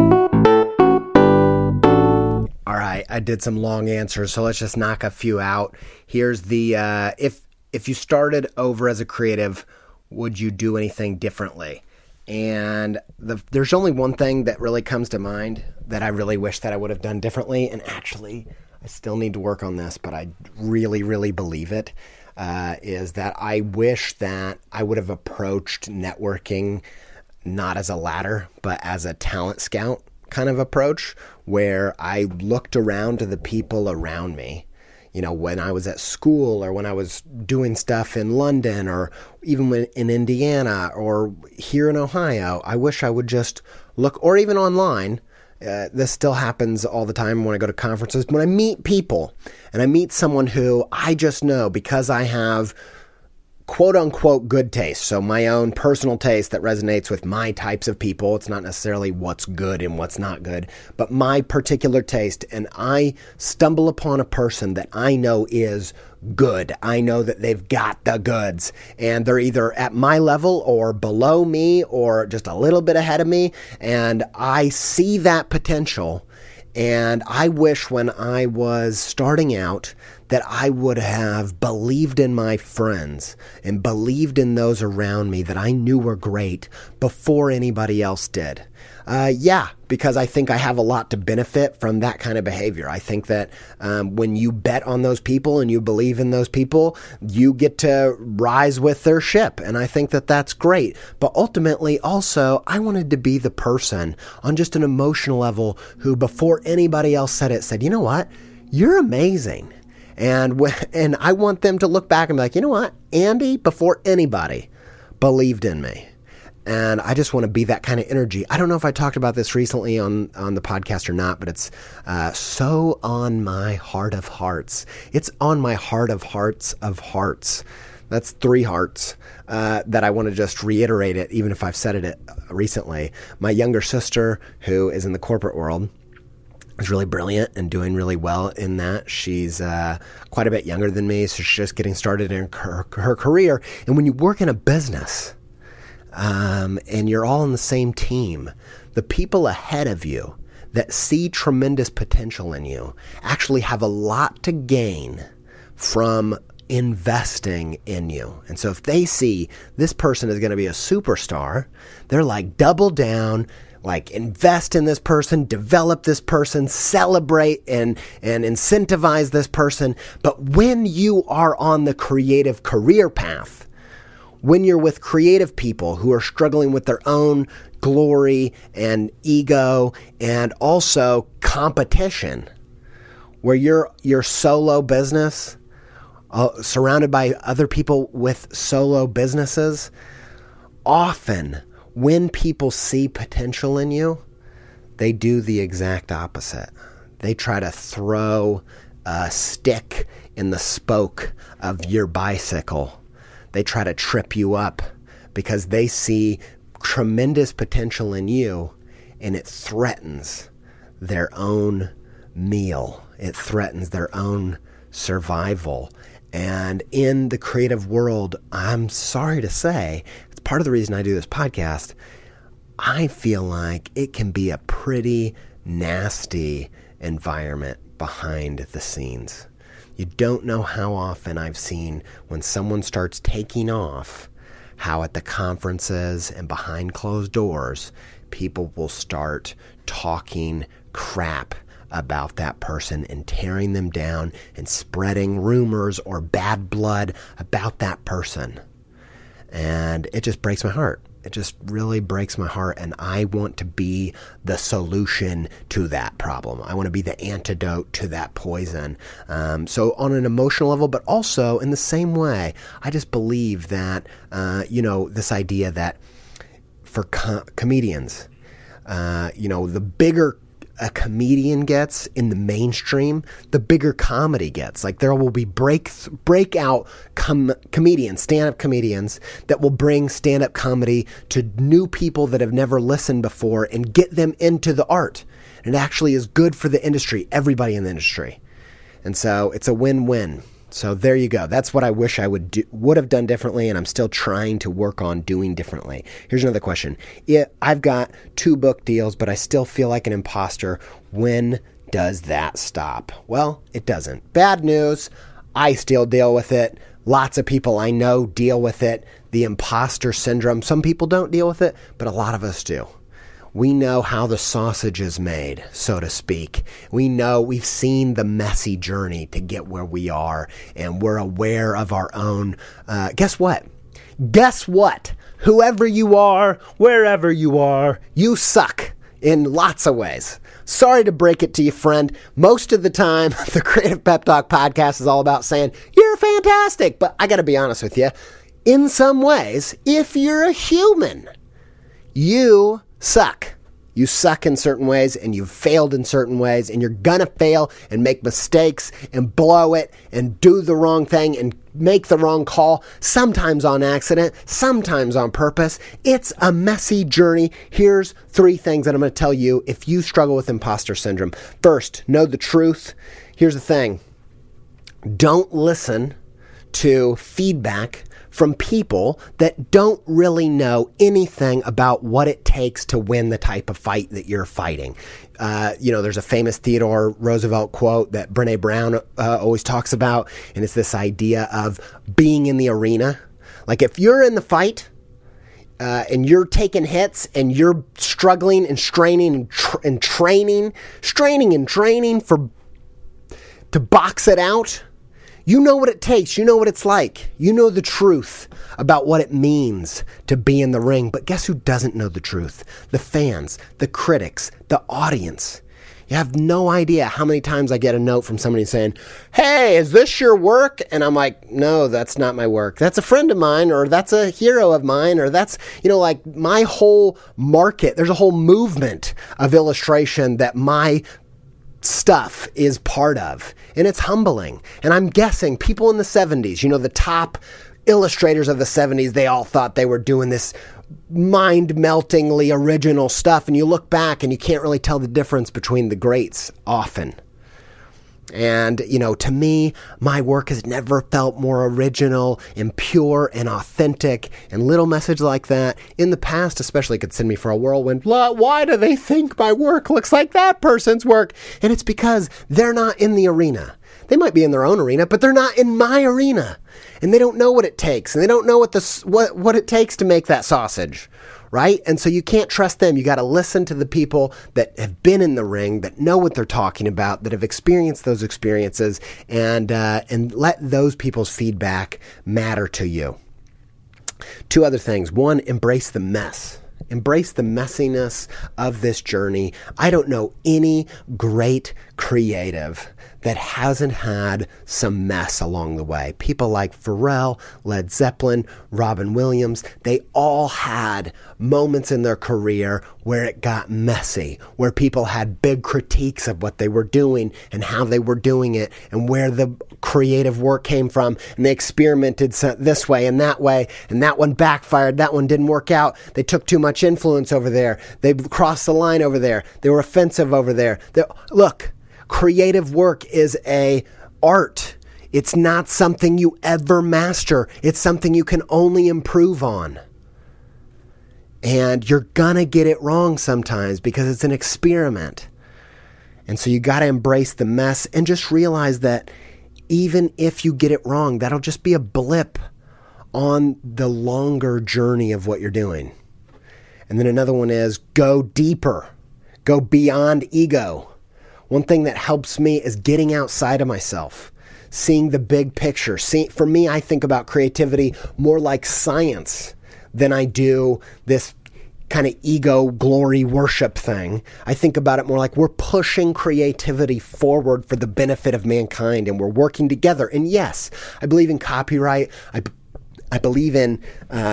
All right, I did some long answers, so let's just knock a few out. Here's the, if you started over as a creative, would you do anything differently? And there's only one thing that really comes to mind that I really wish that I would have done differently, and actually, I still need to work on this, but I really, really believe it, is that I wish that I would have approached networking not as a ladder, but as a talent scout kind of approach, where I looked around to the people around me. You know, when I was at school or when I was doing stuff in London or even in Indiana or here in Ohio, I wish I would just look, or even online. This still happens all the time when I go to conferences. When I meet people and I meet someone who I just know because I have quote unquote good taste. So my own personal taste that resonates with my types of people. It's not necessarily what's good and what's not good, but my particular taste. And I stumble upon a person that I know is good. I know that they've got the goods and they're either at my level or below me or just a little bit ahead of me. And I see that potential. And I wish when I was starting out that I would have believed in my friends and believed in those around me that I knew were great before anybody else did. Yeah, because I think I have a lot to benefit from that kind of behavior. I think that when you bet on those people and you believe in those people, you get to rise with their ship. And I think that that's great. But ultimately, also, I wanted to be the person on just an emotional level who, before anybody else said it, said, you know what? You're amazing. And I want them to look back and be like, you know what? Andy, before anybody, believed in me. And I just want to be that kind of energy. I don't know if I talked about this recently on the podcast or not, but it's so on my heart of hearts. It's on my heart of hearts of hearts. That's 3 hearts that I want to just reiterate it, even if I've said it recently. My younger sister, who is in the corporate world, is really brilliant and doing really well in that. She's quite a bit younger than me, so she's just getting started in her career. And when you work in a business and you're all on the same team, the people ahead of you that see tremendous potential in you actually have a lot to gain from investing in you. And so if they see this person is going to be a superstar, they're like, double down, like invest in this person, develop this person, celebrate and incentivize this person. But when you are on the creative career path, when you're with creative people who are struggling with their own glory and ego and also competition, where you're solo business, surrounded by other people with solo businesses, often when people see potential in you, they do the exact opposite. They try to throw a stick in the spoke of your bicycle. They try to trip you up because they see tremendous potential in you, and it threatens their own meal. It threatens their own survival. And in the creative world, I'm sorry to say, it's part of the reason I do this podcast, I feel like it can be a pretty nasty environment behind the scenes. You don't know how often I've seen when someone starts taking off, how at the conferences and behind closed doors, people will start talking crap about that person and tearing them down and spreading rumors or bad blood about that person. And it just breaks my heart. It just really breaks my heart. And I want to be the solution to that problem. I want to be the antidote to that poison. So on an emotional level, but also in the same way, I just believe that, this idea that for comedians, the bigger a comedian gets in the mainstream, the bigger comedy gets. Like there will be breakout comedians, stand-up comedians that will bring stand-up comedy to new people that have never listened before and get them into the art. And it actually is good for the industry, everybody in the industry. And so it's a win-win. So there you go. That's what I wish I would have done differently, and I'm still trying to work on doing differently. Here's another question. I've got 2 book deals, but I still feel like an imposter. When does that stop? Well, it doesn't. Bad news. I still deal with it. Lots of people I know deal with it. The imposter syndrome. Some people don't deal with it, but a lot of us do. We know how the sausage is made, so to speak. We've seen the messy journey to get where we are, and we're aware of our own. Guess what? Whoever you are, wherever you are, you suck in lots of ways. Sorry to break it to you, friend. Most of the time, the Creative Pep Talk podcast is all about saying, you're fantastic. But I got to be honest with you. In some ways, if you're a human, you suck. You suck in certain ways, and you've failed in certain ways, and you're gonna fail and make mistakes and blow it and do the wrong thing and make the wrong call, sometimes on accident, sometimes on purpose. It's a messy journey. Here's 3 things that I'm going to tell you if you struggle with imposter syndrome. First, know the truth. Here's the thing. Don't listen to feedback from people that don't really know anything about what it takes to win the type of fight that you're fighting. There's a famous Theodore Roosevelt quote that Brené Brown always talks about, and it's this idea of being in the arena. Like if you're in the fight, and you're taking hits and you're struggling and straining and training to box it out, you know what it takes. You know what it's like. You know the truth about what it means to be in the ring. But guess who doesn't know the truth? The fans, the critics, the audience. You have no idea how many times I get a note from somebody saying, hey, is this your work? And I'm like, no, that's not my work. That's a friend of mine, or that's a hero of mine, or that's, like my whole market. There's a whole movement of illustration that my stuff is part of. And it's humbling. And I'm guessing people in the 70s, the top illustrators of the 70s, they all thought they were doing this mind-meltingly original stuff. And you look back and you can't really tell the difference between the greats often. And, to me, my work has never felt more original and pure and authentic. And little messages like that in the past especially could send me for a whirlwind. Why do they think my work looks like that person's work? And it's because they're not in the arena. They might be in their own arena, but they're not in my arena. And they don't know what it takes. And they don't know what it takes to make that sausage. Right? And so you can't trust them. You got to listen to the people that have been in the ring, that know what they're talking about, that have experienced those experiences, and let those people's feedback matter to you. Two other things. One, embrace the mess. Embrace the messiness of this journey. I don't know any great creative that hasn't had some mess along the way. People like Pharrell, Led Zeppelin, Robin Williams, they all had moments in their career where it got messy, where people had big critiques of what they were doing and how they were doing it and where the creative work came from. And they experimented this way, and that one backfired, that one didn't work out. They took too much influence over there. They crossed the line over there. They were offensive over there. Look, creative work is a art. It's not something you ever master. It's something you can only improve on. And you're gonna get it wrong sometimes because it's an experiment. And so you gotta embrace the mess and just realize that even if you get it wrong, that'll just be a blip on the longer journey of what you're doing. And then another one is go deeper, go beyond ego. One thing that helps me is getting outside of myself, seeing the big picture. For me, I think about creativity more like science than I do this kind of ego glory worship thing. I think about it more like we're pushing creativity forward for the benefit of mankind, and we're working together. And yes, I believe in copyright. I believe in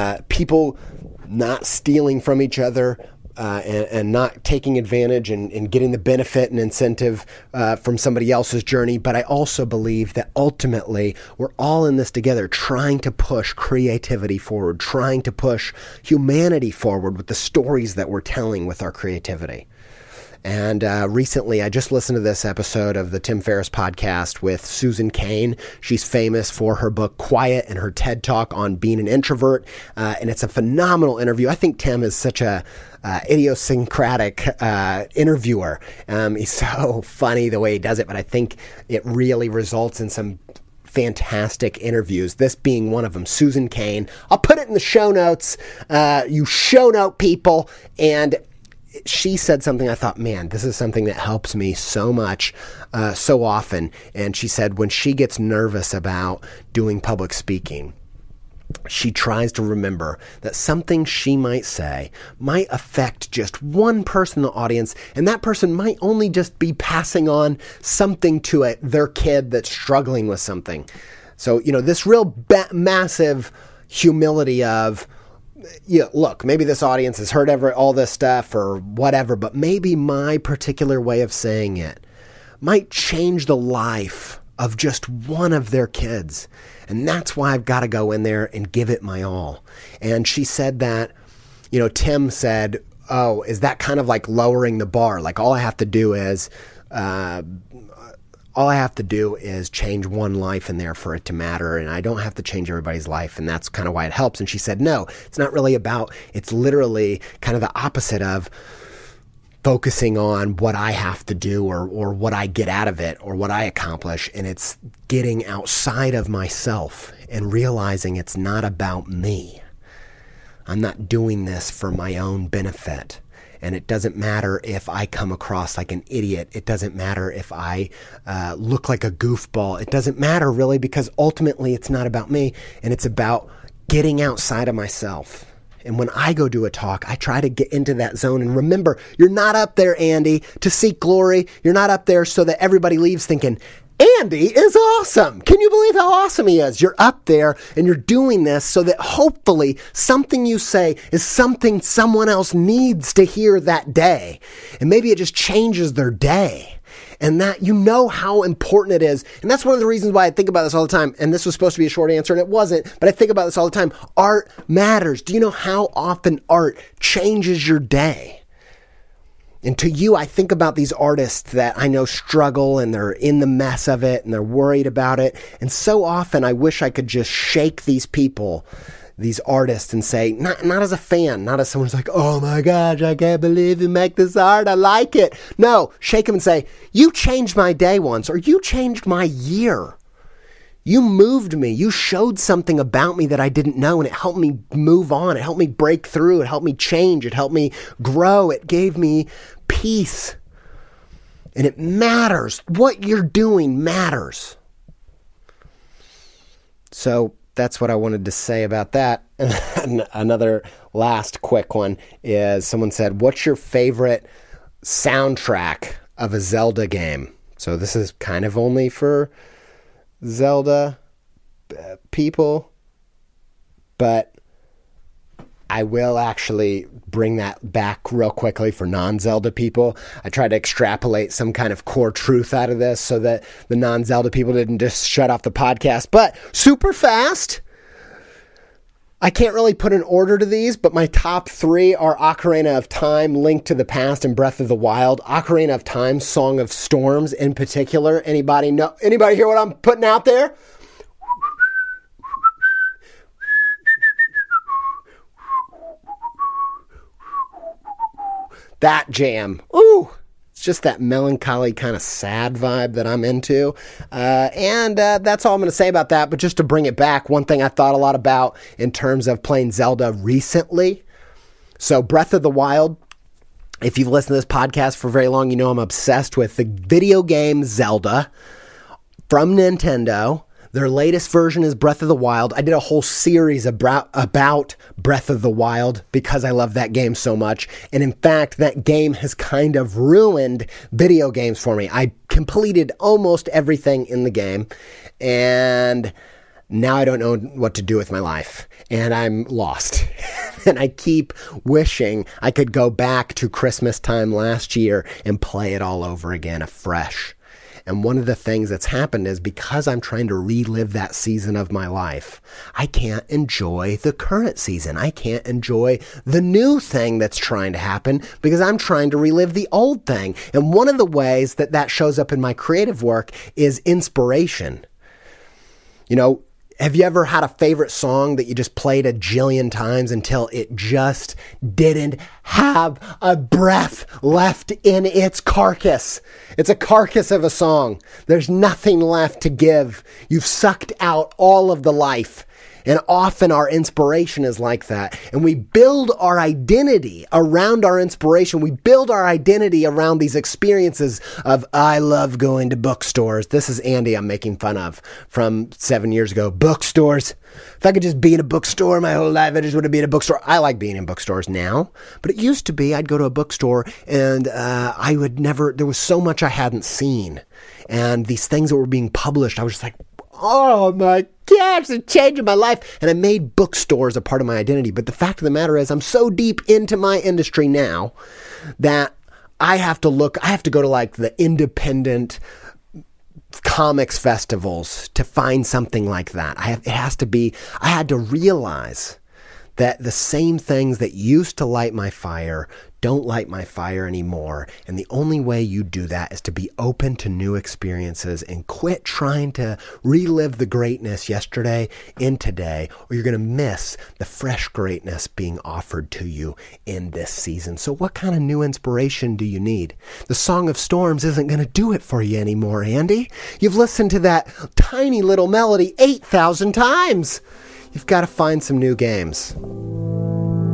people not stealing from each other, and not taking advantage and getting the benefit and incentive from somebody else's journey. But I also believe that ultimately we're all in this together, trying to push creativity forward, trying to push humanity forward with the stories that we're telling with our creativity. And recently, I just listened to this episode of the Tim Ferriss podcast with Susan Cain. She's famous for her book Quiet and her TED Talk on being an introvert. And it's a phenomenal interview. I think Tim is such a idiosyncratic interviewer. He's so funny the way he does it, but I think it really results in some fantastic interviews, this being one of them. Susan Cain. I'll put it in the show notes. You show note people. And she said something I thought, man, this is something that helps me so much, so often. And she said when she gets nervous about doing public speaking, she tries to remember that something she might say might affect just one person in the audience, and that person might only just be passing on something to their kid that's struggling with something. So, this real massive humility of, look, maybe this audience has heard all this stuff or whatever, but maybe my particular way of saying it might change the life of just one of their kids. And that's why I've got to go in there and give it my all. And she said that, Tim said, oh, is that kind of like lowering the bar? Like all I have to do is change one life in there for it to matter, and I don't have to change everybody's life, and that's kind of why it helps. And she said, no, it's not really about, it's literally kind of the opposite of focusing on what I have to do or what I get out of it or what I accomplish, and it's getting outside of myself and realizing it's not about me. I'm not doing this for my own benefit. And it doesn't matter if I come across like an idiot. It doesn't matter if I look like a goofball. It doesn't matter really, because ultimately it's not about me, and it's about getting outside of myself. And when I go do a talk, I try to get into that zone. And remember, you're not up there, Andy, to seek glory. You're not up there so that everybody leaves thinking, Andy is awesome. Can you believe how awesome he is? You're up there and you're doing this so that hopefully something you say is something someone else needs to hear that day. And maybe it just changes their day. And that, you know how important it is. And that's one of the reasons why I think about this all the time. And this was supposed to be a short answer and it wasn't, but I think about this all the time. Art matters. Do you know how often art changes your day? And to you, I think about these artists that I know struggle and they're in the mess of it and they're worried about it. And so often I wish I could just shake these people, these artists, and say, not as a fan, not as someone who's like, oh my gosh, I can't believe you make this art. I like it. No, shake them and say, you changed my day once, or you changed my year. You moved me. You showed something about me that I didn't know, and it helped me move on. It helped me break through. It helped me change. It helped me grow. It gave me peace. And it matters. What you're doing matters. So that's what I wanted to say about that. And another last quick one is someone said, what's your favorite soundtrack of a Zelda game? So this is kind of only for Zelda people, but I will actually bring that back real quickly for non-Zelda people. I tried to extrapolate some kind of core truth out of this so that the non-Zelda people didn't just shut off the podcast, but super fast. I can't really put an order to these, but my top 3 are Ocarina of Time, Link to the Past, and Breath of the Wild. Ocarina of Time, Song of Storms in particular. Anybody hear what I'm putting out there? That jam. Ooh. It's just that melancholy kind of sad vibe that I'm into. And that's all I'm going to say about that. But just to bring it back, one thing I thought a lot about in terms of playing Zelda recently. So Breath of the Wild, if you've listened to this podcast for very long, you know I'm obsessed with the video game Zelda from Nintendo. Their latest version is Breath of the Wild. I did a whole series about Breath of the Wild because I love that game so much. And in fact, that game has kind of ruined video games for me. I completed almost everything in the game, and now I don't know what to do with my life. And I'm lost. And I keep wishing I could go back to Christmas time last year and play it all over again afresh. And one of the things that's happened is because I'm trying to relive that season of my life, I can't enjoy the current season. I can't enjoy the new thing that's trying to happen because I'm trying to relive the old thing. And one of the ways that that shows up in my creative work is inspiration. You know, have you ever had a favorite song that you just played a jillion times until it just didn't have a breath left in its carcass? It's a carcass of a song. There's nothing left to give. You've sucked out all of the life. And often our inspiration is like that. And we build our identity around our inspiration. We build our identity around these experiences of, I love going to bookstores. This is Andy I'm making fun of from 7 years ago. Bookstores. If I could just be in a bookstore my whole life, I just want to be in a bookstore. I like being in bookstores now. But it used to be I'd go to a bookstore and there was so much I hadn't seen. And these things that were being published, I was just like, oh my gosh, it's changing my life. And I made bookstores a part of my identity. But the fact of the matter is I'm so deep into my industry now that I have to go to like the independent comics festivals to find something like that. I had to realize that the same things that used to light my fire don't light my fire anymore. And the only way you do that is to be open to new experiences and quit trying to relive the greatness yesterday in today, or you're going to miss the fresh greatness being offered to you in this season. So what kind of new inspiration do you need? The Song of Storms isn't going to do it for you anymore, Andy. You've listened to that tiny little melody 8,000 times. You've got to find some new games.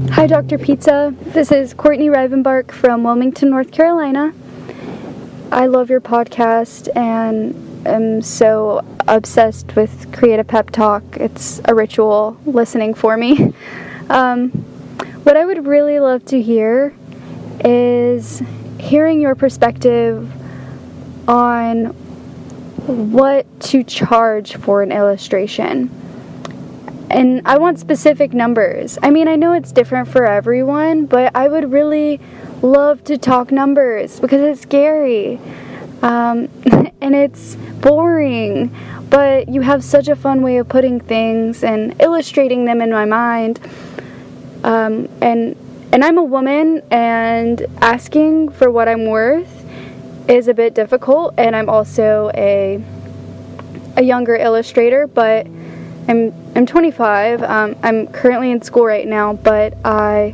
Hi, Dr. Pizza. This is Courtney Rivenbark from Wilmington, North Carolina. I love your podcast and am so obsessed with Creative Pep Talk. It's a ritual listening for me. What I would really love to hear is hearing your perspective on what to charge for an illustration. And I want specific numbers. I mean, I know it's different for everyone, but I would really love to talk numbers because it's scary. And it's boring. But you have such a fun way of putting things and illustrating them in my mind. And I'm a woman, and asking for what I'm worth is a bit difficult. And I'm also a younger illustrator, but I'm 25. I'm currently in school right now, but I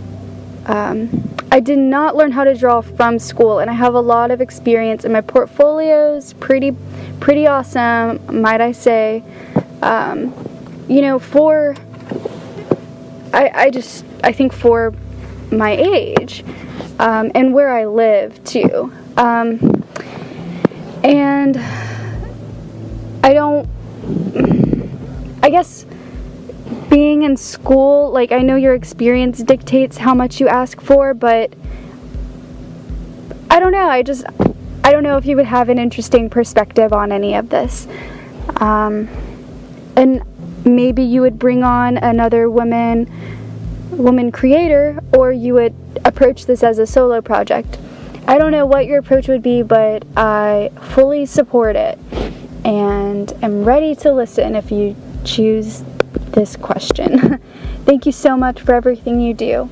did not learn how to draw from school, and I have a lot of experience, and my portfolio's pretty awesome, might I say. I think for my age, and where I live too, and I guess being in school, like, I know your experience dictates how much you ask for, but I don't know. I don't know if you would have an interesting perspective on any of this. And maybe you would bring on another woman creator, or you would approach this as a solo project. I don't know what your approach would be, but I fully support it and am ready to listen if you choose this question. Thank you so much for everything you do.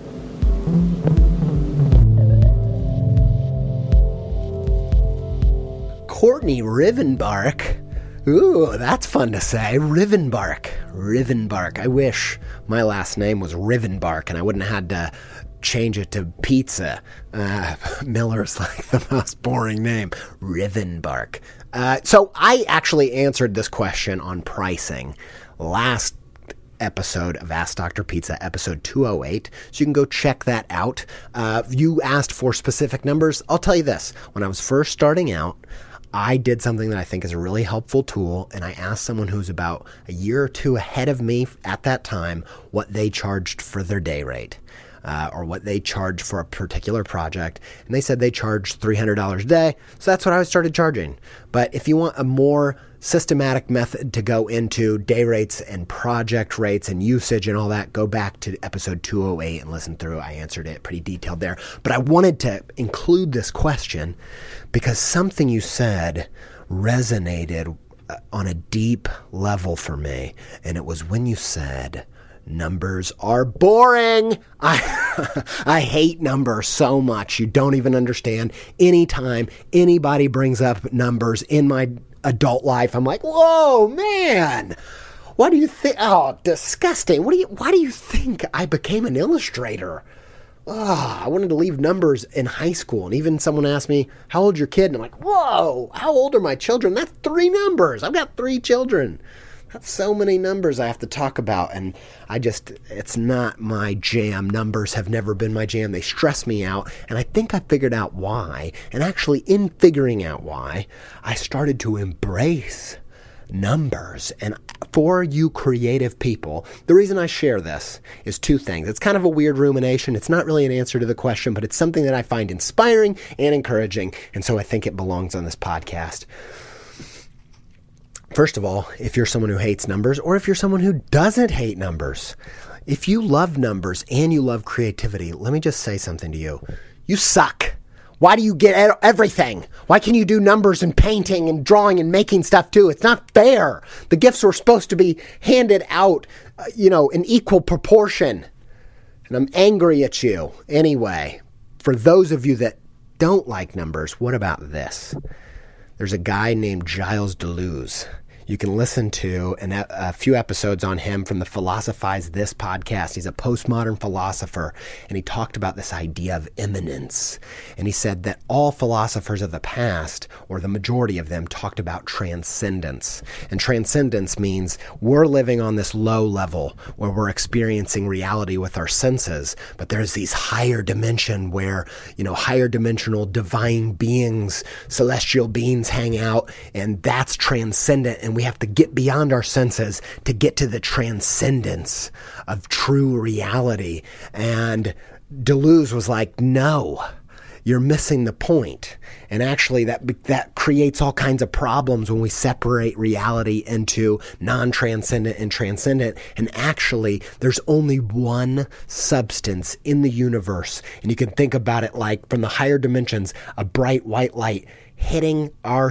Courtney Rivenbark. Ooh, that's fun to say. Rivenbark. I wish my last name was Rivenbark and I wouldn't have had to change it to Pizza. Miller's like the most boring name. Rivenbark. So I actually answered this question on pricing last episode of Ask Dr. Pizza, episode 208. So you can go check that out. You asked for specific numbers. I'll tell you this. When I was first starting out, I did something that I think is a really helpful tool, and I asked someone who's about a year or two ahead of me at that time what they charged for their day rate. Or what they charge for a particular project. And they said they charged $300 a day. So that's what I started charging. But if you want a more systematic method to go into day rates and project rates and usage and all that, go back to episode 208 and listen through. I answered it pretty detailed there. But I wanted to include this question because something you said resonated on a deep level for me. And it was when you said, numbers are boring. I hate numbers so much. You don't even understand. Anytime anybody brings up numbers in my adult life, I'm like, whoa, man. What do you think? Oh, disgusting. Why do you think I became an illustrator? Oh, I wanted to leave numbers in high school. And even someone asked me, how old's your kid? And I'm like, whoa, how old are my children? That's 3 numbers. I've got 3 children. That's so many numbers I have to talk about, and it's not my jam. Numbers have never been my jam. They stress me out, and I think I figured out why. And actually, in figuring out why, I started to embrace numbers. And for you creative people, the reason I share this is 2 things. It's kind of a weird rumination. It's not really an answer to the question, but it's something that I find inspiring and encouraging, and so I think it belongs on this podcast. First of all, if you're someone who hates numbers, or if you're someone who doesn't hate numbers, if you love numbers and you love creativity, let me just say something to you. You suck. Why do you get everything? Why can you do numbers and painting and drawing and making stuff too? It's not fair. The gifts were supposed to be handed out, in equal proportion. And I'm angry at you. Anyway, for those of you that don't like numbers, what about this? There's a guy named Gilles Deleuze. you can listen to a few episodes on him from the Philosophize This podcast. He's a postmodern philosopher, and he talked about this idea of immanence. And he said that all philosophers of the past, or the majority of them, talked about transcendence. And transcendence means we're living on this low level where we're experiencing reality with our senses, but there's these higher dimension where, higher dimensional divine beings, celestial beings hang out, and that's transcendent, and we have to get beyond our senses to get to the transcendence of true reality. And Deleuze was like, no, you're missing the point. And actually that creates all kinds of problems when we separate reality into non-transcendent and transcendent. And actually, there's only one substance in the universe. And you can think about it like from the higher dimensions, a bright white light hitting our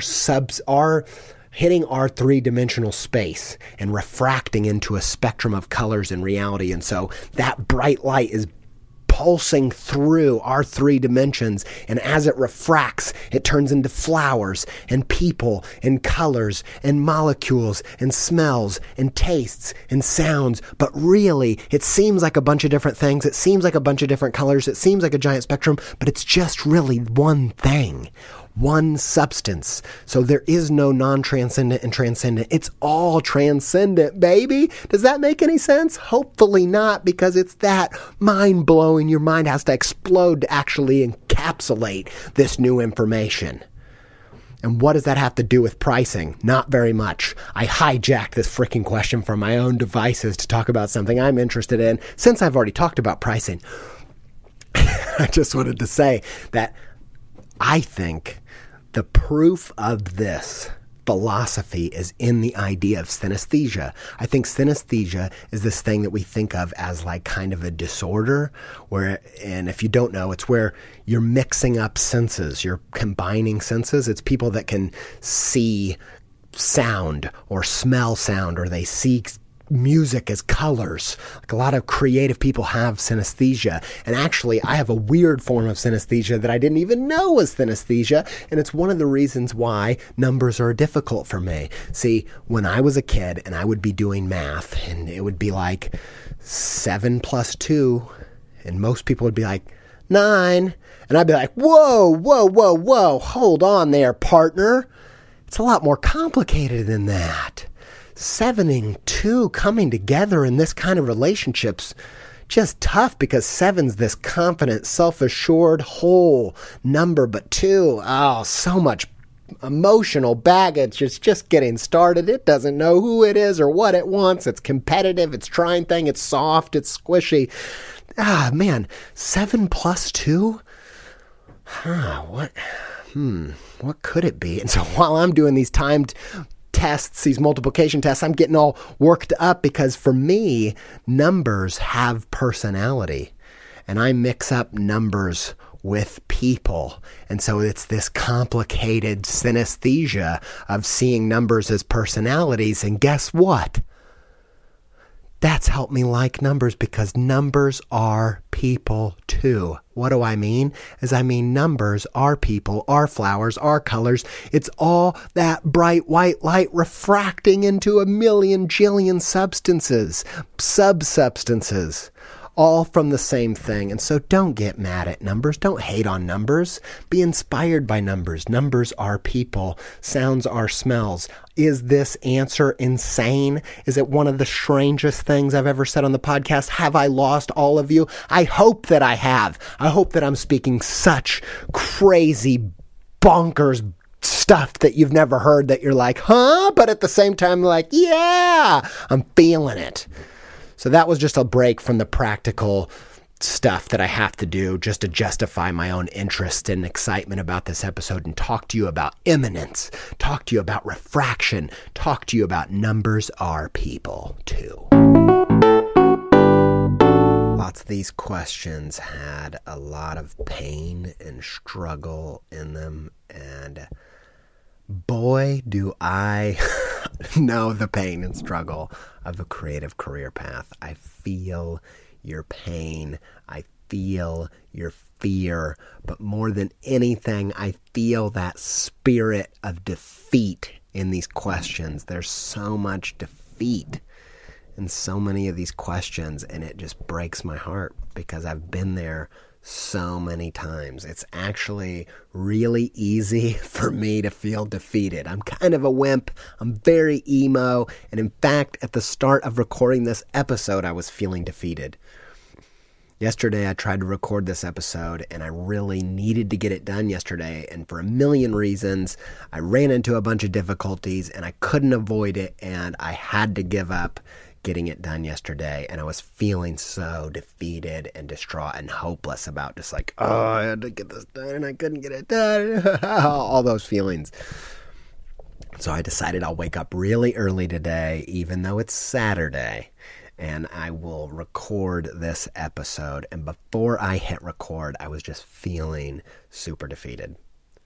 three-dimensional space and refracting into a spectrum of colors and reality. And so that bright light is pulsing through our three dimensions, and as it refracts, it turns into flowers and people and colors and molecules and smells and tastes and sounds. But really, it seems like a bunch of different things. It seems like a bunch of different colors. It seems like a giant spectrum, but it's just really one thing. One substance. So there is no non-transcendent and transcendent. It's all transcendent, baby. Does that make any sense? Hopefully not, because it's that mind-blowing. Your mind has to explode to actually encapsulate this new information. And what does that have to do with pricing? Not very much. I hijacked this freaking question from my own devices to talk about something I'm interested in. Since I've already talked about pricing, I just wanted to say that I think the proof of this philosophy is in the idea of synesthesia. I think synesthesia is this thing that we think of as like kind of a disorder and if you don't know, it's where you're mixing up senses, you're combining senses. It's people that can see sound or smell sound, or they see music as colors. Like a lot of creative people have synesthesia. And actually, I have a weird form of synesthesia that I didn't even know was synesthesia. And it's one of the reasons why numbers are difficult for me. See, when I was a kid and I would be doing math, and it would be like 7 plus 2, and most people would be like 9. And I'd be like, whoa, hold on there, partner. It's a lot more complicated than that. 7 and 2 coming together in this kind of relationship's just tough, because 7's this confident, self-assured, whole number, but 2, so much emotional baggage. It's just getting started. It doesn't know who it is or what it wants. It's competitive. It's trying things. It's soft. It's squishy. Man, 7 plus 2? What could it be? And so while I'm doing these timed tests, these multiplication tests, I'm getting all worked up, because for me, numbers have personality, and I mix up numbers with people. And so it's this complicated synesthesia of seeing numbers as personalities. And guess what? That's helped me like numbers, because numbers are people too. What do I mean? I mean numbers are people, are flowers, are colors. It's all that bright white light refracting into a million jillion substances, subsubstances, all from the same thing. And so don't get mad at numbers. Don't hate on numbers. Be inspired by numbers. Numbers are people. Sounds are smells. Is this answer insane? Is it one of the strangest things I've ever said on the podcast? Have I lost all of you? I hope that I have. I hope that I'm speaking such crazy, bonkers stuff that you've never heard, that you're like, huh? But at the same time, like, yeah, I'm feeling it. So that was just a break from the practical stuff that I have to do just to justify my own interest and excitement about this episode, and talk to you about immanence, talk to you about refraction, talk to you about numbers are people too. Lots of these questions had a lot of pain and struggle in them, and boy, do I know the pain and struggle of a creative career path. I feel your pain. I feel your fear. But more than anything, I feel that spirit of defeat in these questions. There's so much defeat in so many of these questions, and it just breaks my heart because I've been there so many times. It's actually really easy for me to feel defeated. I'm kind of a wimp. I'm very emo. And in fact, at the start of recording this episode, I was feeling defeated. Yesterday, I tried to record this episode, and I really needed to get it done yesterday. And for a million reasons, I ran into a bunch of difficulties, and I couldn't avoid it, and I had to give up getting it done yesterday. And I was feeling so defeated and distraught and hopeless about just like, oh, I had to get this done, and I couldn't get it done. All those feelings. So I decided I'll wake up really early today, even though it's Saturday, and I will record this episode. And before I hit record, I was just feeling super defeated.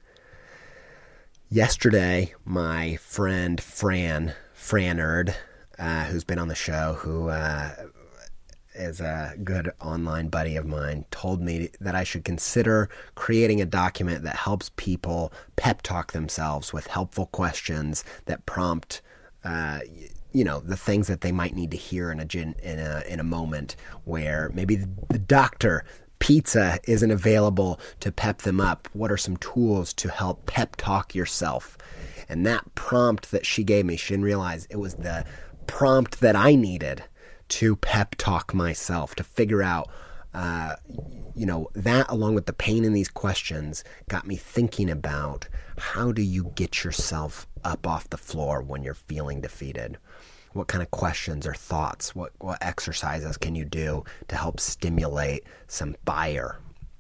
Yesterday, my friend Franerd, who's been on the show, who is a good online buddy of mine, told me that I should consider creating a document that helps people pep talk themselves with helpful questions that prompt the things that they might need to hear in a moment where maybe the doctor pizza isn't available to pep them up. What are some tools to help pep talk yourself? And that prompt that she gave me, she didn't realize it was the prompt that I needed to pep talk myself, to figure out that, along with the pain in these questions, got me thinking about how do you get yourself up off the floor when you're feeling defeated? What kind of questions or thoughts, what exercises can you do to help stimulate some fire?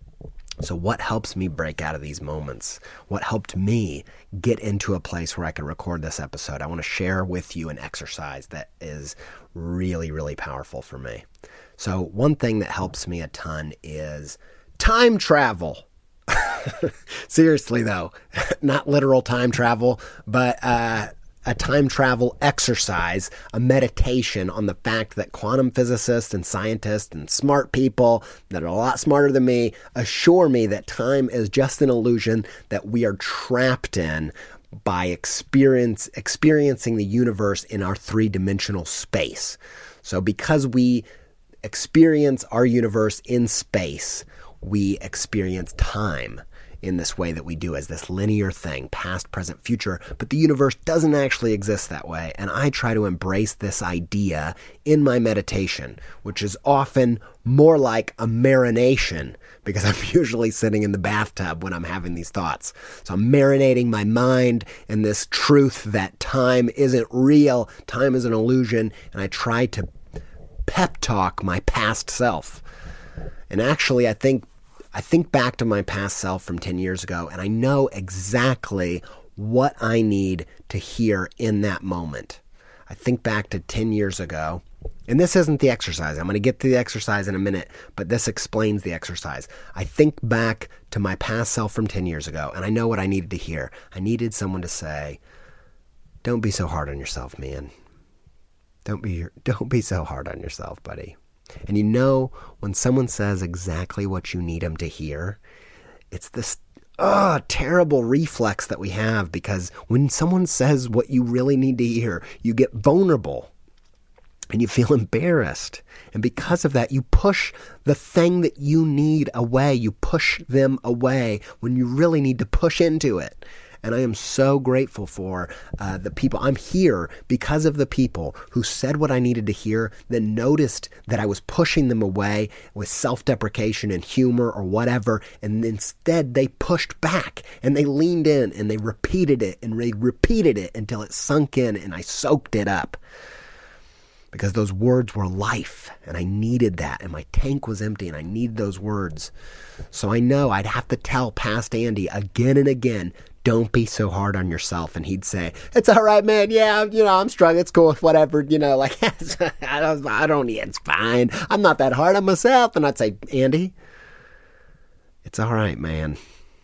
So what helps me break out of these moments? What helped me get into a place where I could record this episode? I want to share with you an exercise that is really, really powerful for me. So one thing that helps me a ton is time travel. Seriously, though, not literal time travel, but a time travel exercise, a meditation on the fact that quantum physicists and scientists and smart people that are a lot smarter than me assure me that time is just an illusion that we are trapped in by experiencing the universe in our three-dimensional space. So because we experience our universe in space, we experience time in this way that we do, as this linear thing, past, present, future, but the universe doesn't actually exist that way. And I try to embrace this idea in my meditation, which is often more like a marination, because I'm usually sitting in the bathtub when I'm having these thoughts. So I'm marinating my mind in this truth that time isn't real, time is an illusion, and I try to pep talk my past self. And actually, I think back to my past self from 10 years ago, and I know exactly what I need to hear in that moment. I think back to 10 years ago, and this isn't the exercise. I'm going to get to the exercise in a minute, but this explains the exercise. I think back to my past self from 10 years ago, and I know what I needed to hear. I needed someone to say, don't be so hard on yourself, man. Don't be so hard on yourself, buddy. And you know, when someone says exactly what you need them to hear, it's this terrible reflex that we have, because when someone says what you really need to hear, you get vulnerable and you feel embarrassed. And because of that, you push the thing that you need away. You push them away when you really need to push into it. And I am so grateful for the people. I'm here because of the people who said what I needed to hear, then noticed that I was pushing them away with self-deprecation and humor or whatever, and instead they pushed back and they leaned in and they repeated it and they repeated it until it sunk in and I soaked it up. Because those words were life, and I needed that, and my tank was empty, and I needed those words. So I know I'd have to tell past Andy again and again, don't be so hard on yourself. And he'd say, it's all right, man. Yeah, I'm struggling. It's cool. Whatever. I don't need it. It's fine. I'm not that hard on myself. And I'd say, Andy, it's all right, man.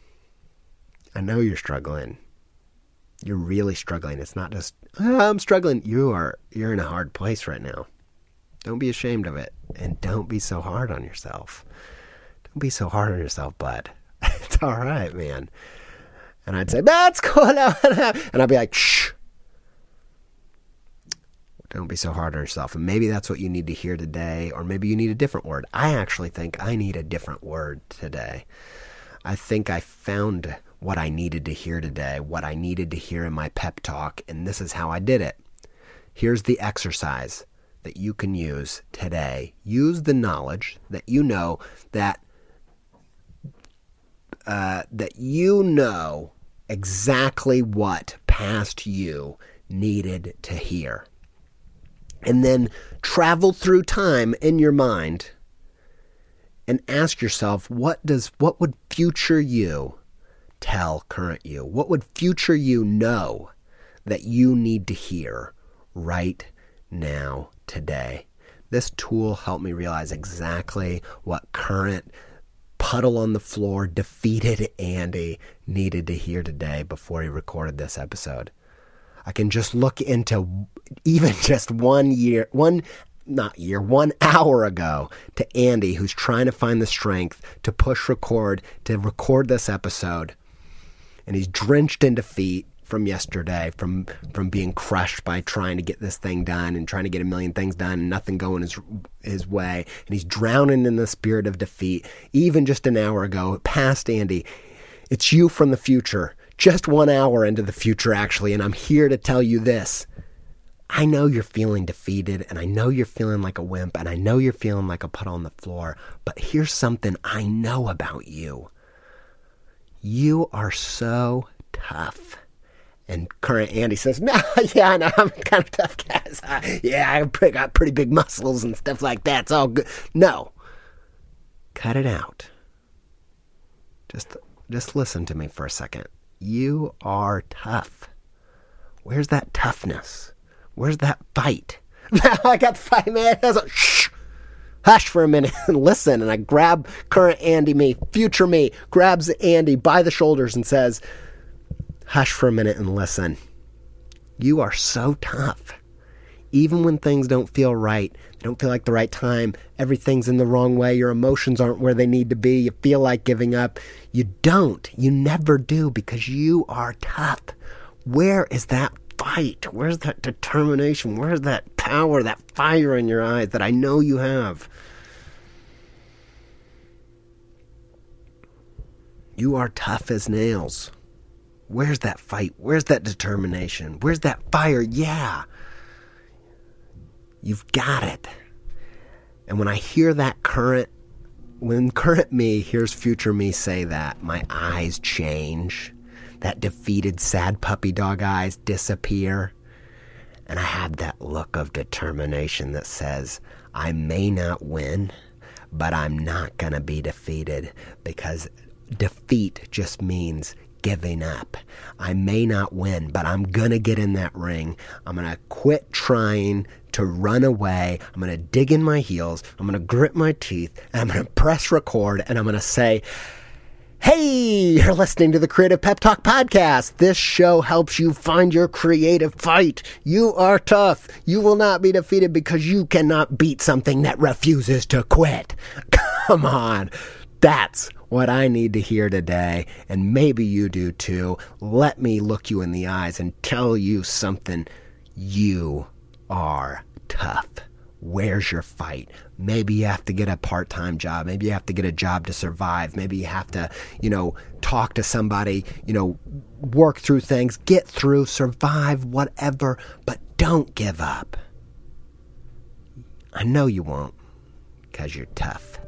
I know you're struggling. You're really struggling. It's not just, I'm struggling. You're in a hard place right now. Don't be ashamed of it. And don't be so hard on yourself. Don't be so hard on yourself, bud. It's all right, man. And I'd say, that's cool. And I'd be like, shh, Don't be so hard on yourself. And maybe that's what you need to hear today, or maybe you need a different word. I actually think I need a different word today. I think I found what I needed to hear today, what I needed to hear in my pep talk, and this is how I did it. Here's the exercise that you can use today. Use the knowledge that you know that you know exactly what past you needed to hear. And then travel through time in your mind and ask yourself, what would future you tell current you? What would future you know that you need to hear right now, today? This tool helped me realize exactly what current puddle on the floor, defeated Andy needed to hear today before he recorded this episode. I can just look into even just 1 hour ago to Andy, who's trying to find the strength to push record, to record this episode. And he's drenched in defeat from yesterday, from being crushed by trying to get this thing done and trying to get a million things done and nothing going his way. And he's drowning in the spirit of defeat. Even just an hour ago, past Andy, it's you from the future. Just 1 hour into the future, actually, and I'm here to tell you this. I know you're feeling defeated, and I know you're feeling like a wimp, and I know you're feeling like a puddle on the floor, but here's something I know about you. You are so tough. And current Andy says, no, yeah, I know, I'm kind of tough, guys. I got pretty big muscles and stuff like that. It's all good. No. Cut it out. Just listen to me for a second. You are tough. Where's that toughness? Where's that fight? I got the fight, man. Shh. Hush for a minute and listen. And I grab current Andy, future me, grabs Andy by the shoulders and says, hush for a minute and listen. You are so tough. Even when things don't feel right, they don't feel like the right time, everything's in the wrong way, your emotions aren't where they need to be, you feel like giving up. You don't. You never do, because you are tough. Where is that fight? Where's that determination? Where's that power, that fire in your eyes that I know you have? You are tough as nails. Where's that fight? Where's that determination? Where's that fire? Yeah. You've got it. And when I hear that when current me hears future me say that, my eyes change. That defeated, sad puppy dog eyes disappear. And I have that look of determination that says, I may not win, but I'm not going to be defeated, because defeat just means giving up. I may not win, but I'm going to get in that ring. I'm going to quit trying to run away. I'm going to dig in my heels. I'm going to grit my teeth, and I'm going to press record, and I'm going to say, hey, you're listening to the Creative Pep Talk Podcast. This show helps you find your creative fight. You are tough. You will not be defeated because you cannot beat something that refuses to quit. Come on. That's what I need to hear today, and maybe you do too. Let me look you in the eyes and tell you something. You are tough. Where's your fight? Maybe you have to get a part-time job. Maybe you have to get a job to survive. Maybe you have to, talk to somebody, work through things, get through, survive, whatever, but don't give up. I know you won't, because you're tough.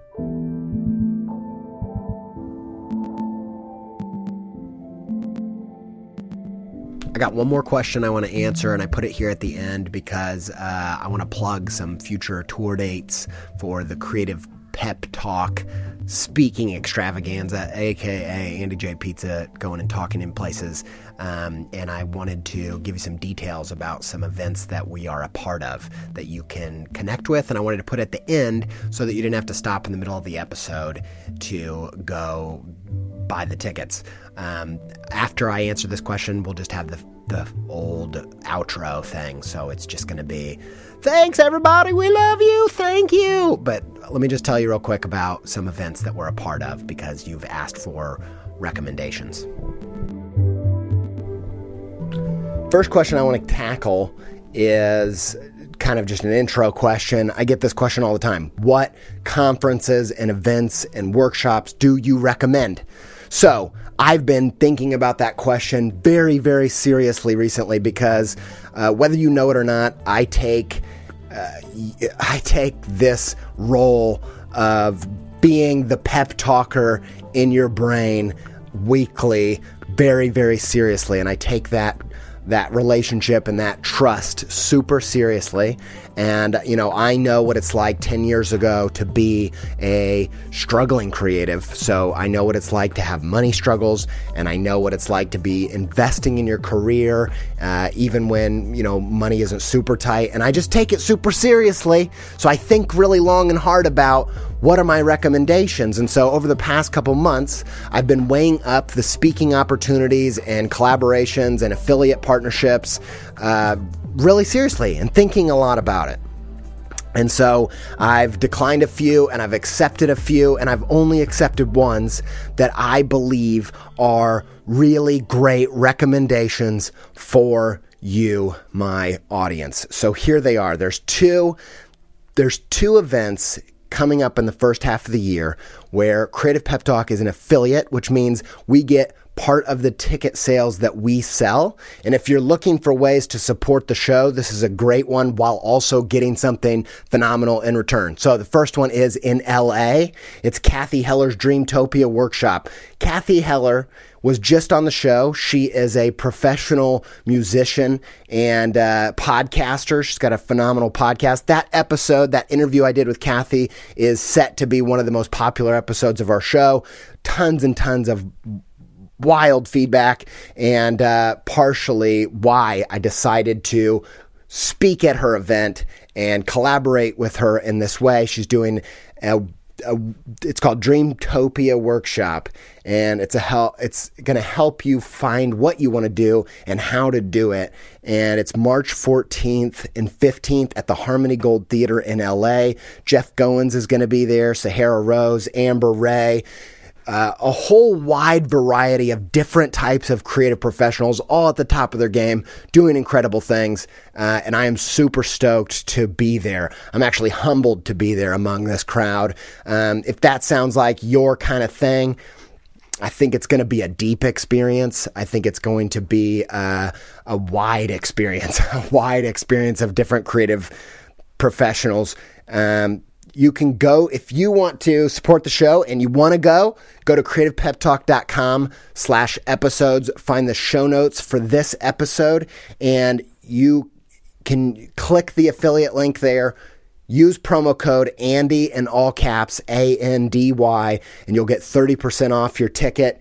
I got one more question I want to answer, and I put it here at the end because I want to plug some future tour dates for the Creative Pep Talk Speaking Extravaganza, aka Andy J. Pizza, going and talking in places. And I wanted to give you some details about some events that we are a part of that you can connect with. And I wanted to put at the end so that you didn't have to stop in the middle of the episode to go buy the tickets. After I answer this question, we'll just have the old outro thing. So it's just going to be, thanks everybody, we love you, thank you. But let me just tell you real quick about some events that we're a part of because you've asked for recommendations. First question I want to tackle is kind of just an intro question. I get this question all the time. What conferences and events and workshops do you recommend? So I've been thinking about that question very, very seriously recently because whether you know it or not, I take this role of being the pep talker in your brain weekly very, very seriously. And I take that relationship and that trust super seriously. And, I know what it's like 10 years ago to be a struggling creative. So I know what it's like to have money struggles, and I know what it's like to be investing in your career, even when, money isn't super tight. And I just take it super seriously. So I think really long and hard about what are my recommendations. And so over the past couple months, I've been weighing up the speaking opportunities and collaborations and affiliate partnerships really seriously and thinking a lot about it. And so I've declined a few and I've accepted a few, and I've only accepted ones that I believe are really great recommendations for you, my audience. So here they are. There's two events coming up in the first half of the year where Creative Pep Talk is an affiliate, which means we get part of the ticket sales that we sell. And if you're looking for ways to support the show, this is a great one while also getting something phenomenal in return. So the first one is in LA. It's Cathy Heller's Dreamtopia Workshop. Cathy Heller was just on the show. She is a professional musician and podcaster. She's got a phenomenal podcast. That interview I did with Cathy is set to be one of the most popular episodes of our show. Tons and tons of wild feedback, and partially why I decided to speak at her event and collaborate with her in this way. She's doing it's called Dreamtopia Workshop, and it's going to help you find what you want to do and how to do it. And it's March 14th and 15th at the Harmony Gold Theater in LA. Jeff Goins is going to be there, Sahara Rose, Amber Ray, a whole wide variety of different types of creative professionals, all at the top of their game, doing incredible things. And I am super stoked to be there. I'm actually humbled to be there among this crowd. If that sounds like your kind of thing, I think it's going to be a deep experience. I think it's going to be a wide experience, of different creative professionals. You can go, if you want to support the show and you want to go to creativepeptalk.com/episodes, find the show notes for this episode, and you can click the affiliate link there, use promo code Andy in all caps, ANDY, and you'll get 30% off your ticket.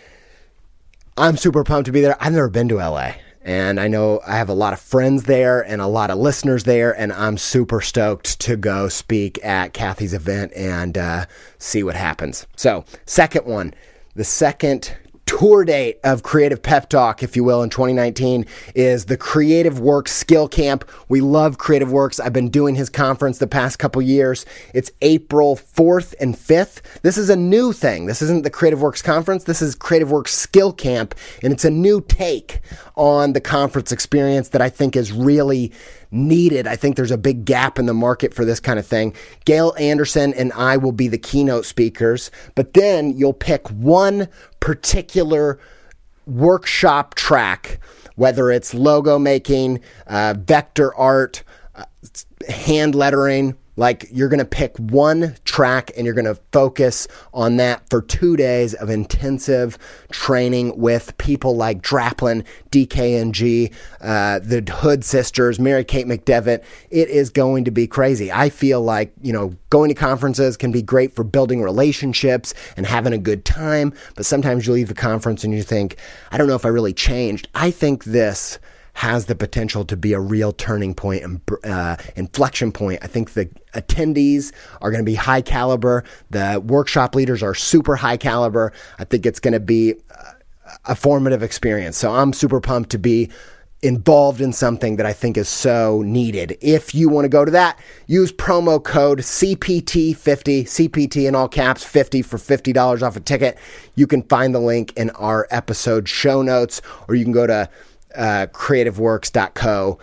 I'm super pumped to be there. I've never been to LA. And I know I have a lot of friends there and a lot of listeners there, and I'm super stoked to go speak at Cathy's event and see what happens. So, second one, the second tour date of Creative Pep Talk, if you will, in 2019 is the Creative Works Skill Camp. We love Creative Works. I've been doing his conference the past couple years. It's April 4th and 5th. This is a new thing. This isn't the Creative Works Conference. This is Creative Works Skill Camp, and it's a new take on the conference experience that I think is really needed. I think there's a big gap in the market for this kind of thing. Gail Anderson and I will be the keynote speakers, but then you'll pick one particular workshop track, whether it's logo making, vector art, hand lettering. Like, you're going to pick one track and you're going to focus on that for 2 days of intensive training with people like Draplin, DKNG, the Hood Sisters, Mary-Kate McDevitt. It is going to be crazy. I feel like, going to conferences can be great for building relationships and having a good time, but sometimes you leave the conference and you think, I don't know if I really changed. I think this has the potential to be a real turning point and inflection point. I think the attendees are going to be high caliber. The workshop leaders are super high caliber. I think it's going to be a formative experience. So I'm super pumped to be involved in something that I think is so needed. If you want to go to that, use promo code CPT50, CPT in all caps, 50 for $50 off a ticket. You can find the link in our episode show notes, or you can go to creativeworks.co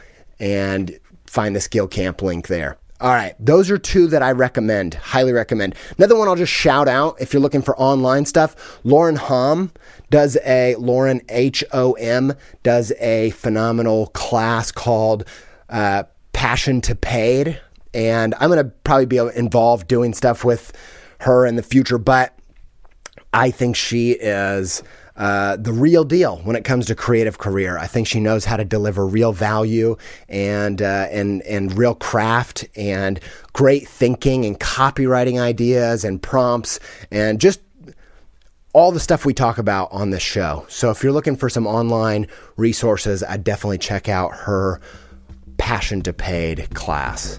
and find the Skill Camp link there. All right, those are two that I recommend, highly recommend. Another one I'll just shout out if you're looking for online stuff. Lauren Hom, Lauren H-O-M, does a phenomenal class called Passion to Paid. And I'm going to probably be involved doing stuff with her in the future, but I think she is the real deal when it comes to creative career. I think she knows how to deliver real value and real craft and great thinking and copywriting ideas and prompts and just all the stuff we talk about on this show. So if you're looking for some online resources, I'd definitely check out her Passion to Paid class.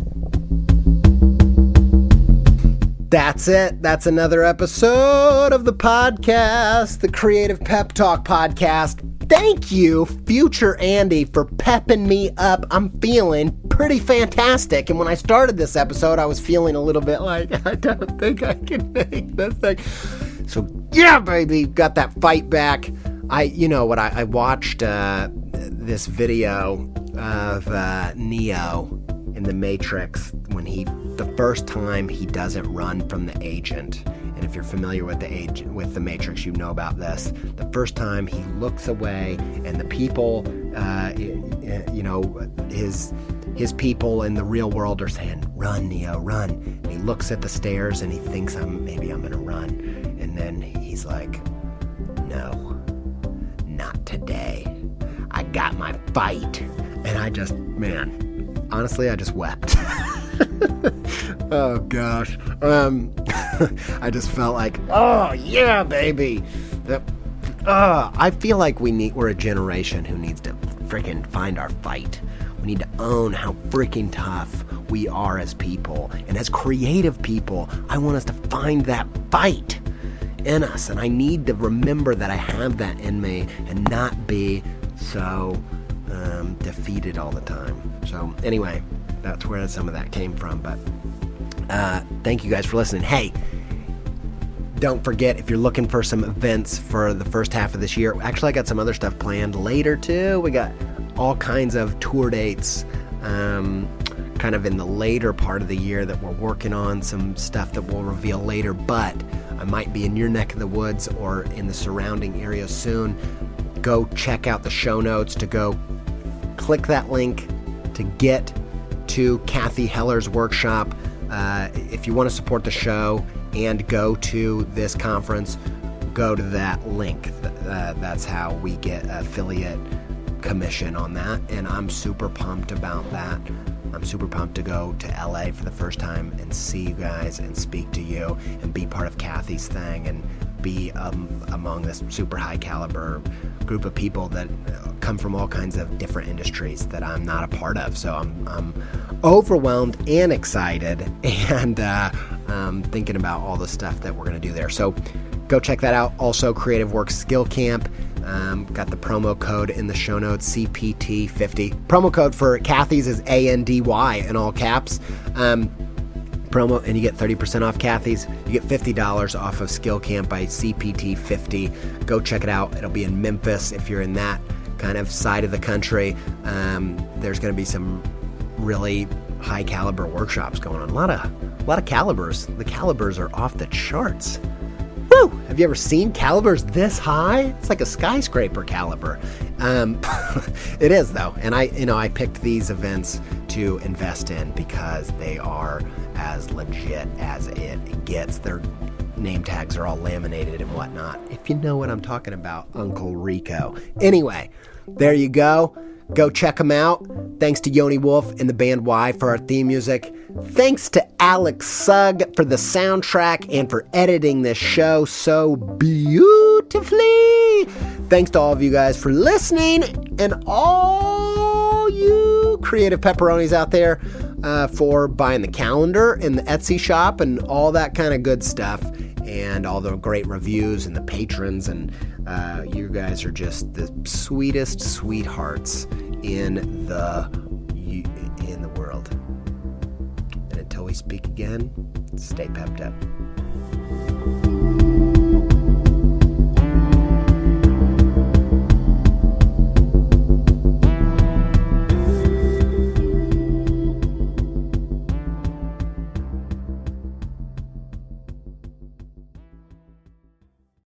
That's it. That's another episode of the podcast, the Creative Pep Talk podcast. Thank you, future Andy, for pepping me up. I'm feeling pretty fantastic. And when I started this episode, I was feeling a little bit like, I don't think I can make this thing. So yeah, baby, got that fight back. I watched this video of Neo in The Matrix when the first time he doesn't run from the agent. And if you're familiar with The Matrix, you know about this. The first time he looks away and the people, his people in the real world are saying, "Run, Neo, run." And he looks at the stairs and he thinks, maybe I'm going to run. And then he's like, "No, not today. I got my fight." And honestly, I just wept. Oh, gosh. I just felt like, oh, yeah, baby. I feel like we're a generation who needs to freaking find our fight. We need to own how freaking tough we are as people. And as creative people, I want us to find that fight in us. And I need to remember that I have that in me and not be so defeated all the time. So anyway, that's where some of that came from. But thank you guys for listening. Hey, don't forget, if you're looking for some events for the first half of this year, actually I got some other stuff planned later too. We got all kinds of tour dates kind of in the later part of the year that we're working on, some stuff that we'll reveal later, but I might be in your neck of the woods or in the surrounding area soon. Go check out the show notes to go click that link to get to Kathy Heller's workshop. If you want to support the show and go to this conference, go to that link. That's how we get affiliate commission on that, and I'm super pumped about that. I'm super pumped to go to LA for the first time and see you guys and speak to you and be part of Kathy's thing and be among this super high caliber group of people that come from all kinds of different industries that I'm not a part of. So I'm overwhelmed and excited and thinking about all the stuff that we're going to do there. So go check that out. Also, Creative Works Skill Camp. Got the promo code in the show notes, CPT50. Promo code for Kathy's is ANDY in all caps. Promo, and you get 30% off Kathy's. You get $50 off of Skill Camp by CPT50. Go check it out. It'll be in Memphis if you're in that kind of side of the country. There's going to be some really high caliber workshops going on. A lot of calibers. The calibers are off the charts. Woo! Have you ever seen calibers this high? It's like a skyscraper caliber. It is though, and I picked these events to invest in because they are as legit as it gets. Their name tags are all laminated and whatnot. If you know what I'm talking about, Uncle Rico. Anyway, there you go. Go check them out. Thanks to Yoni Wolf and the band Y for our theme music. Thanks to Alex Sugg for the soundtrack and for editing this show so beautifully. Thanks to all of you guys for listening and all you creative pepperonis out there for buying the calendar in the Etsy shop and all that kind of good stuff and all the great reviews and the patrons, and you guys are just the sweetest sweethearts in the world. And until we speak again, stay pepped up.